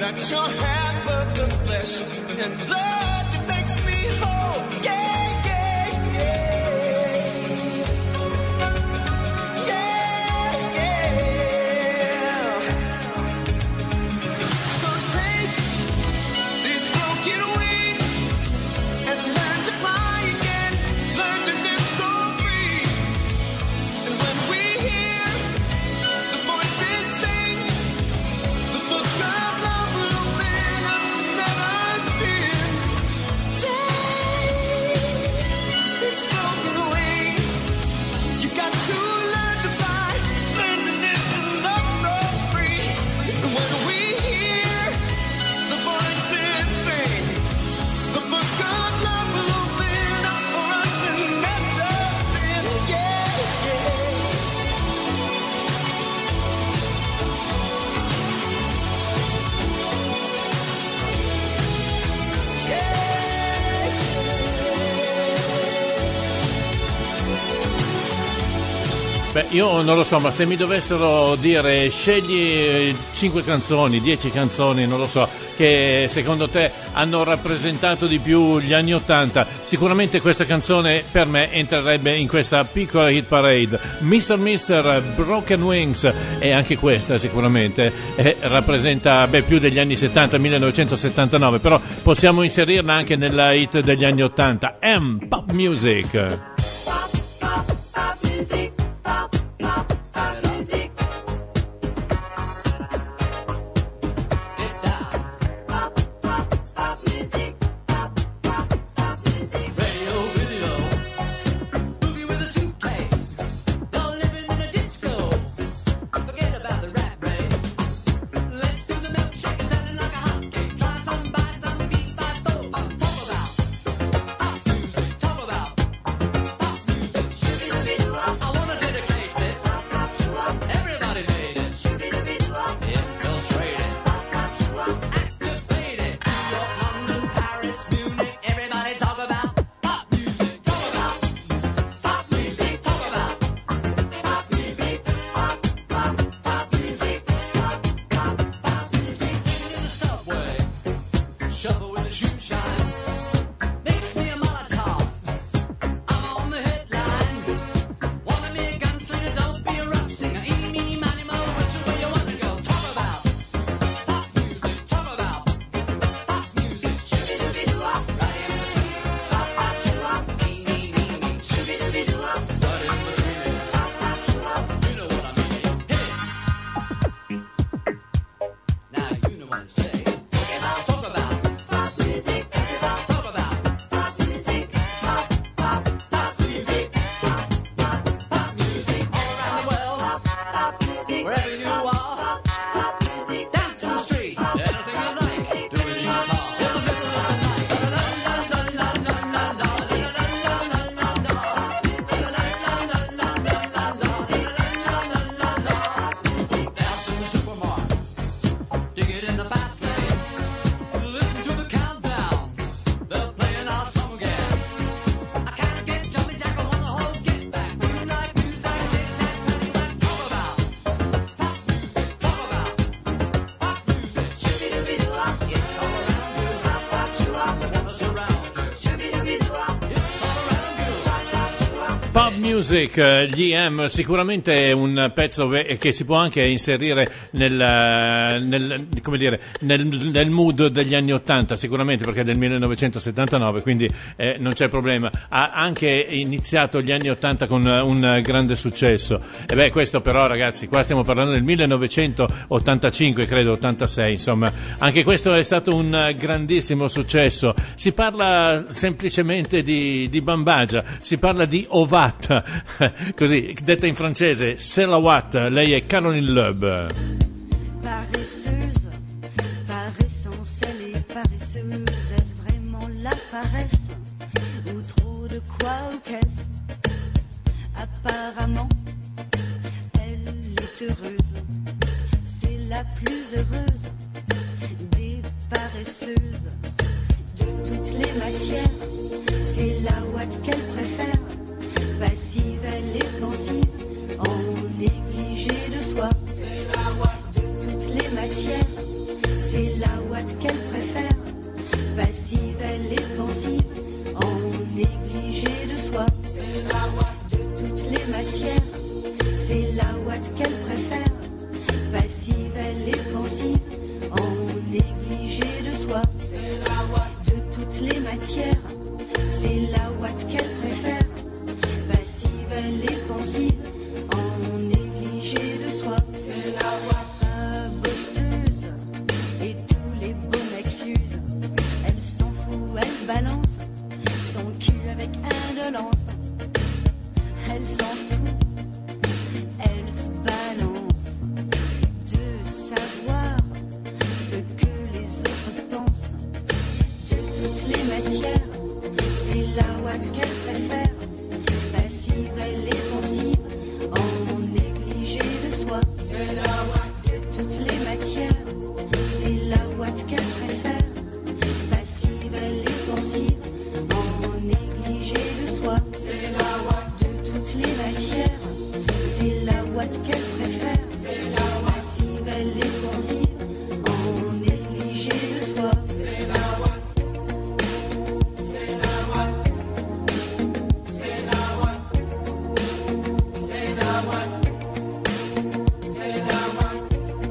that your hand but the flesh and blood that makes me whole. Yeah, yeah, yeah. Yeah, yeah. So take these broken wings and learn to fly again, learn to live so free. And when we hear the voices sing, the book of love will open up and let us in. Take these broken wings. You got to learn to fly, learn to live and love so free. And when we hear the voices sing, the book of love will open up for us and let us in. Yeah, yeah. Beh, io non lo so, ma se mi dovessero dire scegli 5 canzoni, 10 canzoni, non lo so, che secondo te hanno rappresentato di più gli anni '80, sicuramente questa canzone per me entrerebbe in questa piccola hit parade. Mr. Mister, Broken Wings, e anche questa sicuramente rappresenta più degli anni 70, 1979, però possiamo inserirla anche nella hit degli anni '80. Pop Music. Pop Music, gli EM, sicuramente è un pezzo che si può anche inserire nel mood degli anni '80, sicuramente, perché è del 1979, quindi non c'è problema. Ha anche iniziato gli anni '80 con un grande successo. E beh, questo però, ragazzi, qua stiamo parlando del 1985, credo 86, insomma, anche questo è stato un grandissimo successo. Si parla semplicemente di Bambagia, si parla di Ovat, così detta in francese, c'est la Watt. Lei è Caroline Loeb. Paresseuse, par essence elle est paresseuse. Est-ce vraiment la paresse ou trop de quoi ou qu'est-ce? Apparemment, elle est heureuse. C'est la plus heureuse des paresseuses. De toutes les matières, c'est la Watt qu'elle préfère. Passive, elle est pensive, en négligé de soi. C'est la Watt. De toutes les matières, c'est la soi. De toutes les matières, c'est la ouate qu'elle préfère. Passive, elle est pensive, en négligé de soi. C'est la ouate bosseuse, et tous les beaux mecs s'usent. Elle s'en fout, elle balance son cul avec indolence. Elle s'en fout, elle se balance de savoir ce que les autres pensent. De toutes les matières, c'est la ouate qu'elle préfère. Passive, elle est pensive, en négligé de soi. C'est la ouate. De toutes les matières, c'est la ouate qu'elle préfère. Passive, elle est pensive, en négligé de soi. C'est la ouate. De toutes les matières, c'est la ouate qu'elle préfère. C'est la ouate. Passive, elle est pensive, en négligé de soi. C'est la ouate. C'est la ouate. C'est la ouate. C'est la ouate. C'est la ouate.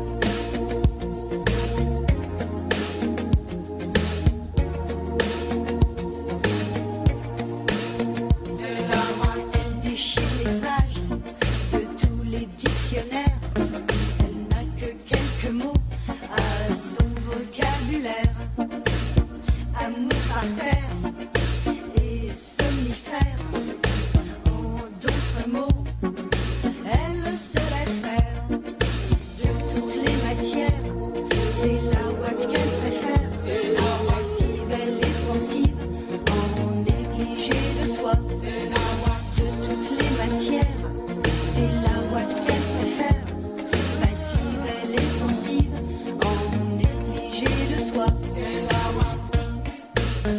Elle déchire les pages de tous les dictionnaires. Elle n'a que quelques mots à son vocabulaire. Amour par terre et somnifère. En d'autres mots, elle se laisse faire. De toutes les matières, c'est la ouate qu'elle préfère. C'est la ouate. Passive, elle est pensive, en négligé de soi. C'est la ouate. De toutes les matières, c'est la ouate qu'elle préfère. Passive, elle est pensive, en négligé de soi. C'est la ouate.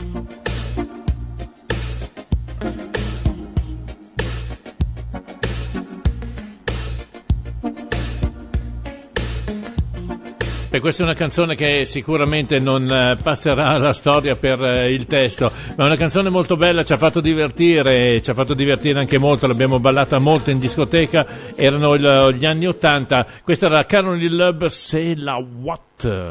E questa è una canzone che sicuramente non passerà alla storia per il testo, ma è una canzone molto bella, ci ha fatto divertire anche molto, l'abbiamo ballata molto in discoteca, erano gli anni '80, questa era Caroline Loeb, C'est la Ouate.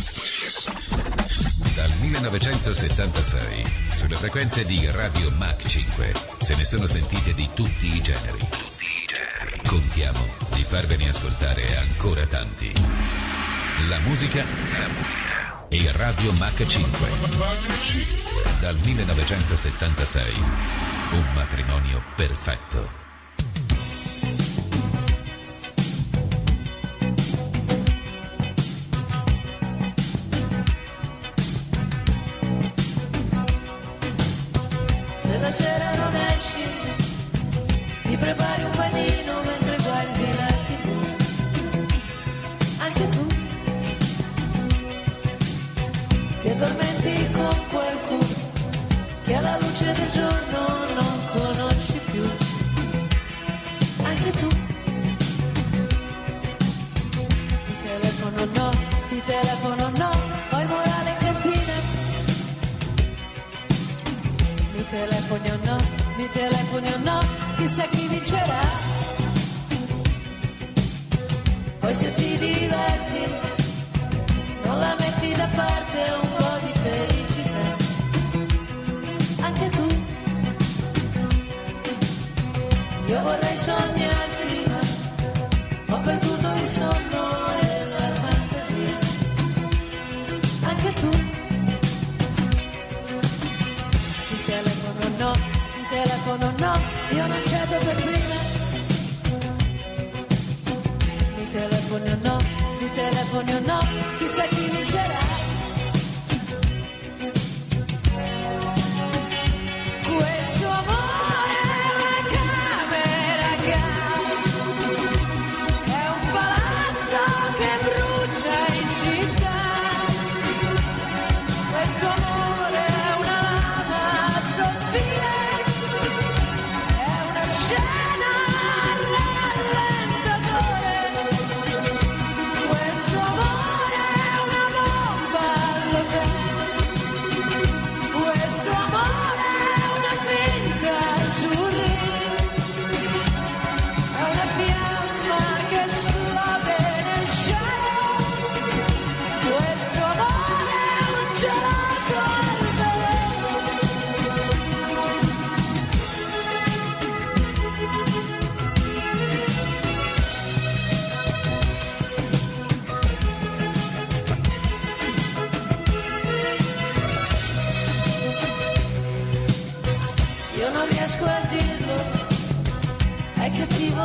Dal 1976, sulle frequenze di Radio Mach 5, se ne sono sentite di tutti i generi. Contiamo di farvene ascoltare ancora tanti. La musica e Radio Mach 5. Dal 1976, un matrimonio perfetto. Se la sera non esci, ti prepari un panino mentre guardi la TV. Anche tu ti addormenti con qualcuno che alla luce del giorno non conosci più. Anche tu ti telefono no, poi morale in cantina. Mi telefoni o no, chissà chi vincerà. Poi se ti diverti, non la metti da parte un po' di felicità. Anche tu, io vorrei sognarti, ma ho perduto il sonno e la fantasia. Anche tu, ti telefono no, io non cedo per prima. Mi telefoni o no, chissà chi vincerà. Questo amore è una camera è un palazzo che brucia in città. Questo amore è una lama sottile, è una scena rallentatore. Questo amore è una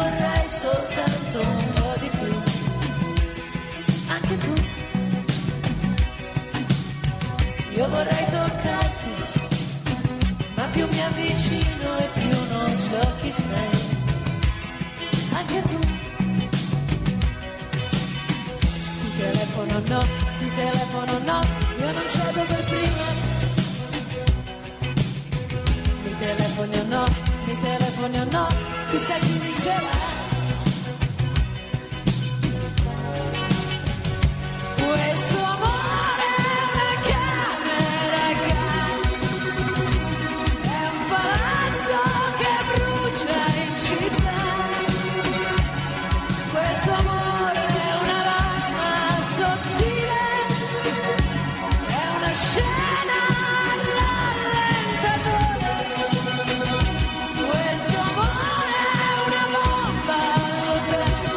vorrei soltanto un po' di più. Anche tu. Io vorrei toccarti, ma più mi avvicino e più non so chi sei. Anche tu. Ti telefono no, io non cedo per prima. Mi telefoni o no, chissà chi vincerà. Questo amore è una camera gas, è un palazzo che brucia in città. Questo amore è una lama sottile, è una scena rallentatore. Questo amore è una bomba all'hotel.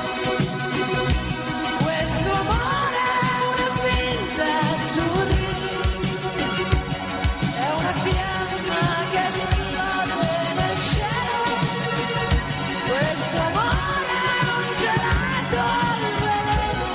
Questo amore è una finta surreal, è una fiamma che esplode nel cielo. Questo amore è un gelato al veleno.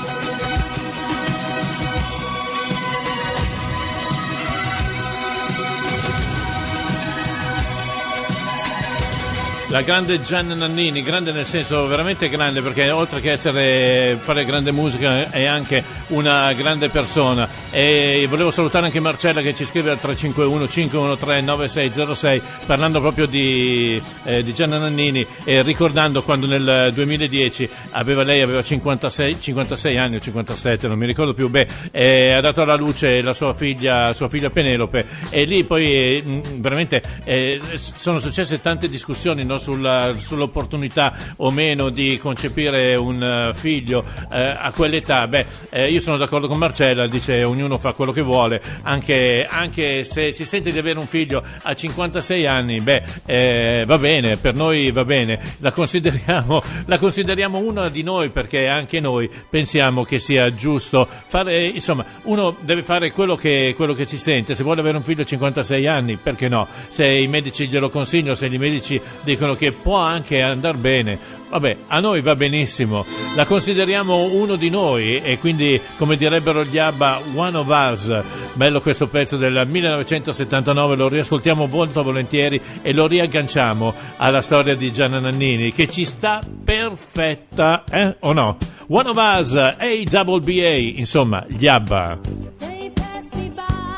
La grande Gianna Nannini, grande nel senso veramente grande, perché oltre che fare grande musica è anche una grande persona. E volevo salutare anche Marcella che ci scrive al 351 513 9606 parlando proprio di Gianna Nannini e ricordando quando nel 2010 lei aveva 56 anni o 57, non mi ricordo più, ha dato alla luce la sua figlia Penelope, e lì poi veramente sono successe tante discussioni, no, sull'opportunità o meno di concepire un figlio a quell'età. Io sono d'accordo con Marcella, dice ognuno fa quello che vuole, anche se si sente di avere un figlio a 56 anni, va bene, per noi va bene, la consideriamo una di noi, perché anche noi pensiamo che sia giusto fare, insomma, uno deve fare quello che si sente. Se vuole avere un figlio a 56 anni, perché no? Se i medici glielo consigliano, se i medici dicono che può anche andar bene, vabbè, a noi va benissimo, la consideriamo uno di noi, e quindi, come direbbero gli ABBA, one of us. Bello questo pezzo del 1979, lo riascoltiamo molto volentieri e lo riagganciamo alla storia di Gianna Nannini, che ci sta perfetta, o no? One of us, ABBA, insomma, gli ABBA. They passed me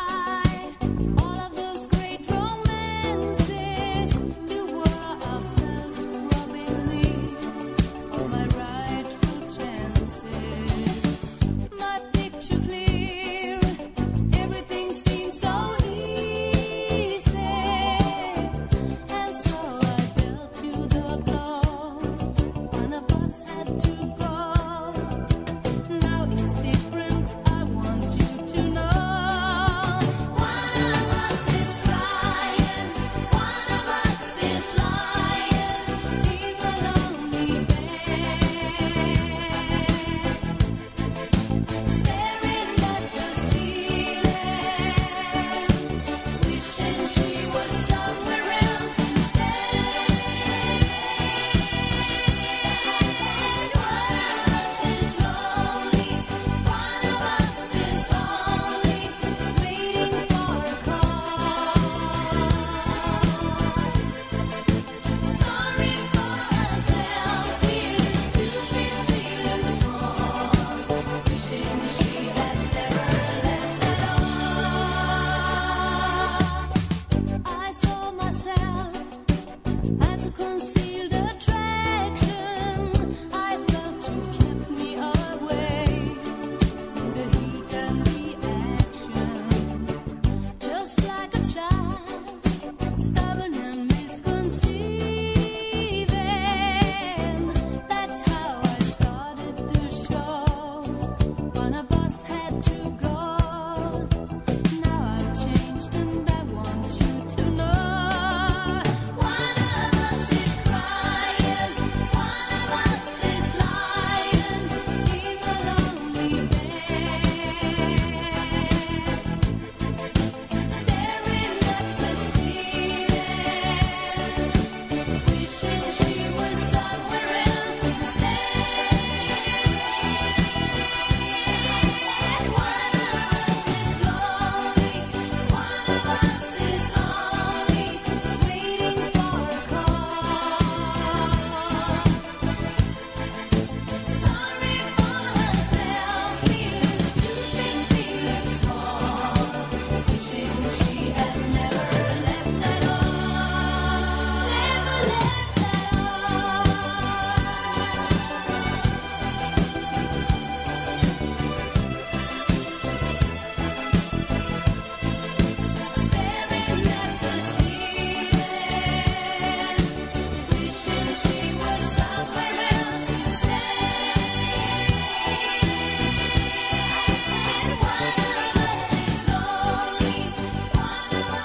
by, all of those great romances. You were a felt robbing me of my rightful chances. My picture clear, everything seems so easy, and so I dealt you the blow. One of us had to go. Now it's different, I want you to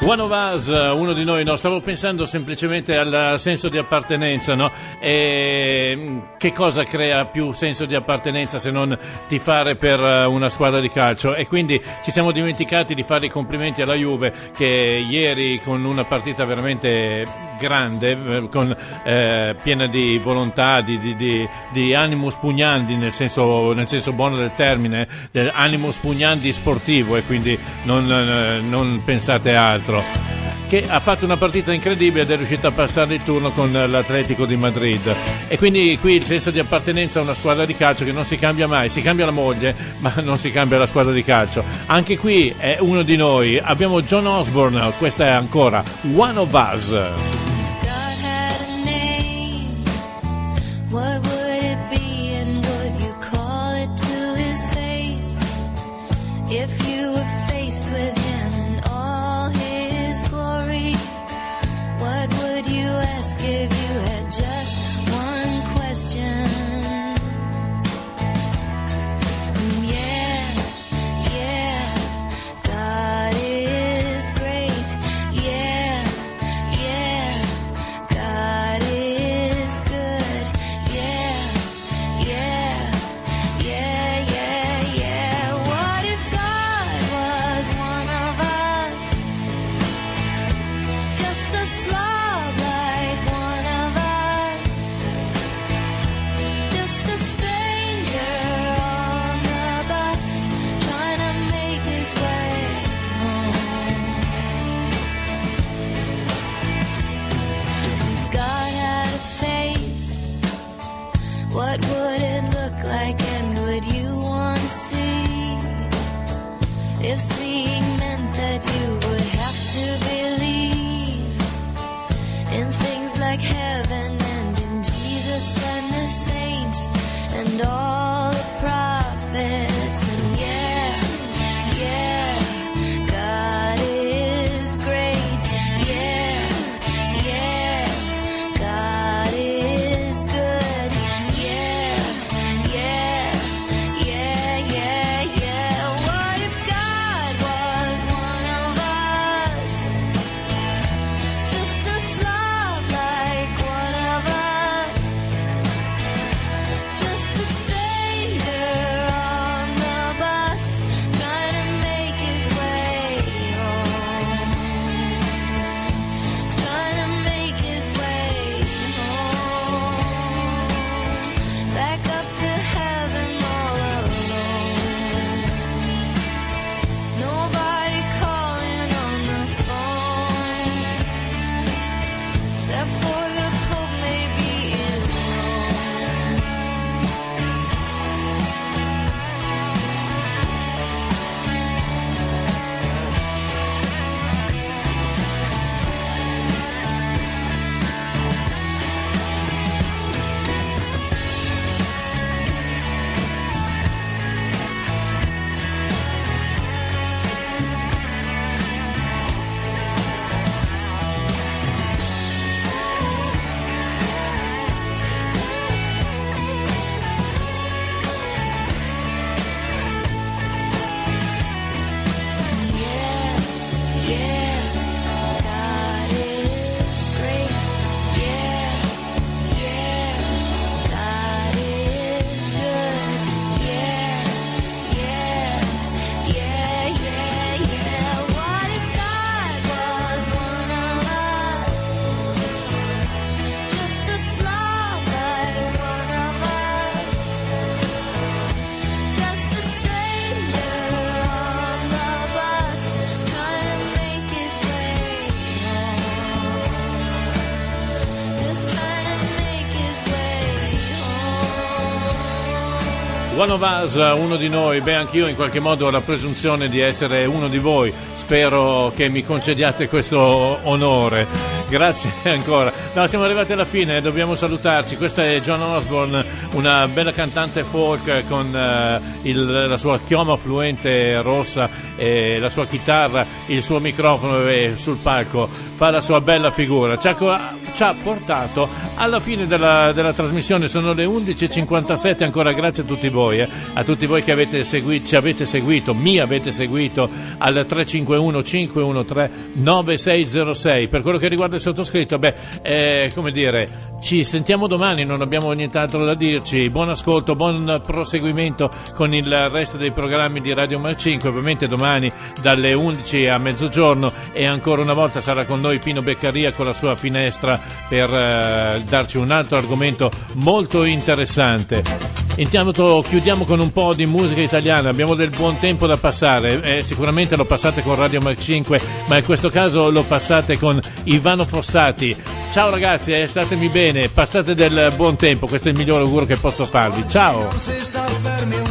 One of Us, uno di noi, no? Stavo pensando semplicemente al senso di appartenenza, no? E che cosa crea più senso di appartenenza se non tifare per una squadra di calcio? E quindi ci siamo dimenticati di fare i complimenti alla Juve, che ieri, con una partita veramente grande, piena di volontà, di animus pugnandi, nel senso buono del termine, animus pugnandi sportivo, e quindi non pensate altro, che ha fatto una partita incredibile ed è riuscita a passare il turno con l'Atletico di Madrid. E quindi qui il senso di appartenenza a una squadra di calcio che non si cambia mai, si cambia la moglie ma non si cambia la squadra di calcio. Anche qui è uno di noi, abbiamo John Osborne, questa è ancora One of Us. What would it be, and would you call it to his face? If you were faced with him in all his glory, what would you ask if you had just one question? Yeah, God is great. Yeah, God is good. Yeah. What if God was one of us? Just a slob like one of us. Just a stranger on the bus, trying to make his way home. If God had a face, what would it look like, and would you want to see? If seeing meant that you would have to believe in things like heaven and in Jesus and the saints and all the prophets. And yeah, God is great. Yeah, God is good. Yeah. What if God was one of us? Just a slob like one of us. Just a stranger on the bus, trying to make his way home. He's trying to make his way home. Back up to heaven all alone. Nobody calling on the phone, except for the Pope, maybe in Rome. Yeah, God is great. Yeah, God is good. Yeah. What if God was one of us? Just a slob like one of us. Just a stranger on the bus, trying to make his way home. Just trying to make his way home. One of Us, uno di noi. Beh, anch'io in qualche modo ho la presunzione di essere uno di voi. Spero che mi concediate questo onore. Grazie ancora. No, siamo arrivati alla fine, dobbiamo salutarci. Questa è John Osborne, una bella cantante folk con la sua chioma fluente rossa e la sua chitarra il suo microfono e sul palco fa la sua bella figura. Ci ha portato alla fine della trasmissione, sono le 11.57, ancora grazie a tutti voi che ci avete seguito, mi avete seguito al 351 513 9606. Per quello che riguarda il sottoscritto, come dire, ci sentiamo domani, non abbiamo nient'altro da dirci. Buon ascolto, buon proseguimento con il resto dei programmi di Radio Mac 5, ovviamente domani dalle 11 a mezzogiorno, e ancora una volta sarà con noi Pino Beccaria con la sua finestra per darci un altro argomento molto interessante. Intanto chiudiamo con un po' di musica italiana, abbiamo del buon tempo da passare, sicuramente lo passate con Radio Mac 5, ma in questo caso lo passate con Ivano Fossati. Ciao ragazzi, statemi bene, passate del buon tempo, questo è il miglior augurio che posso farvi. Ciao!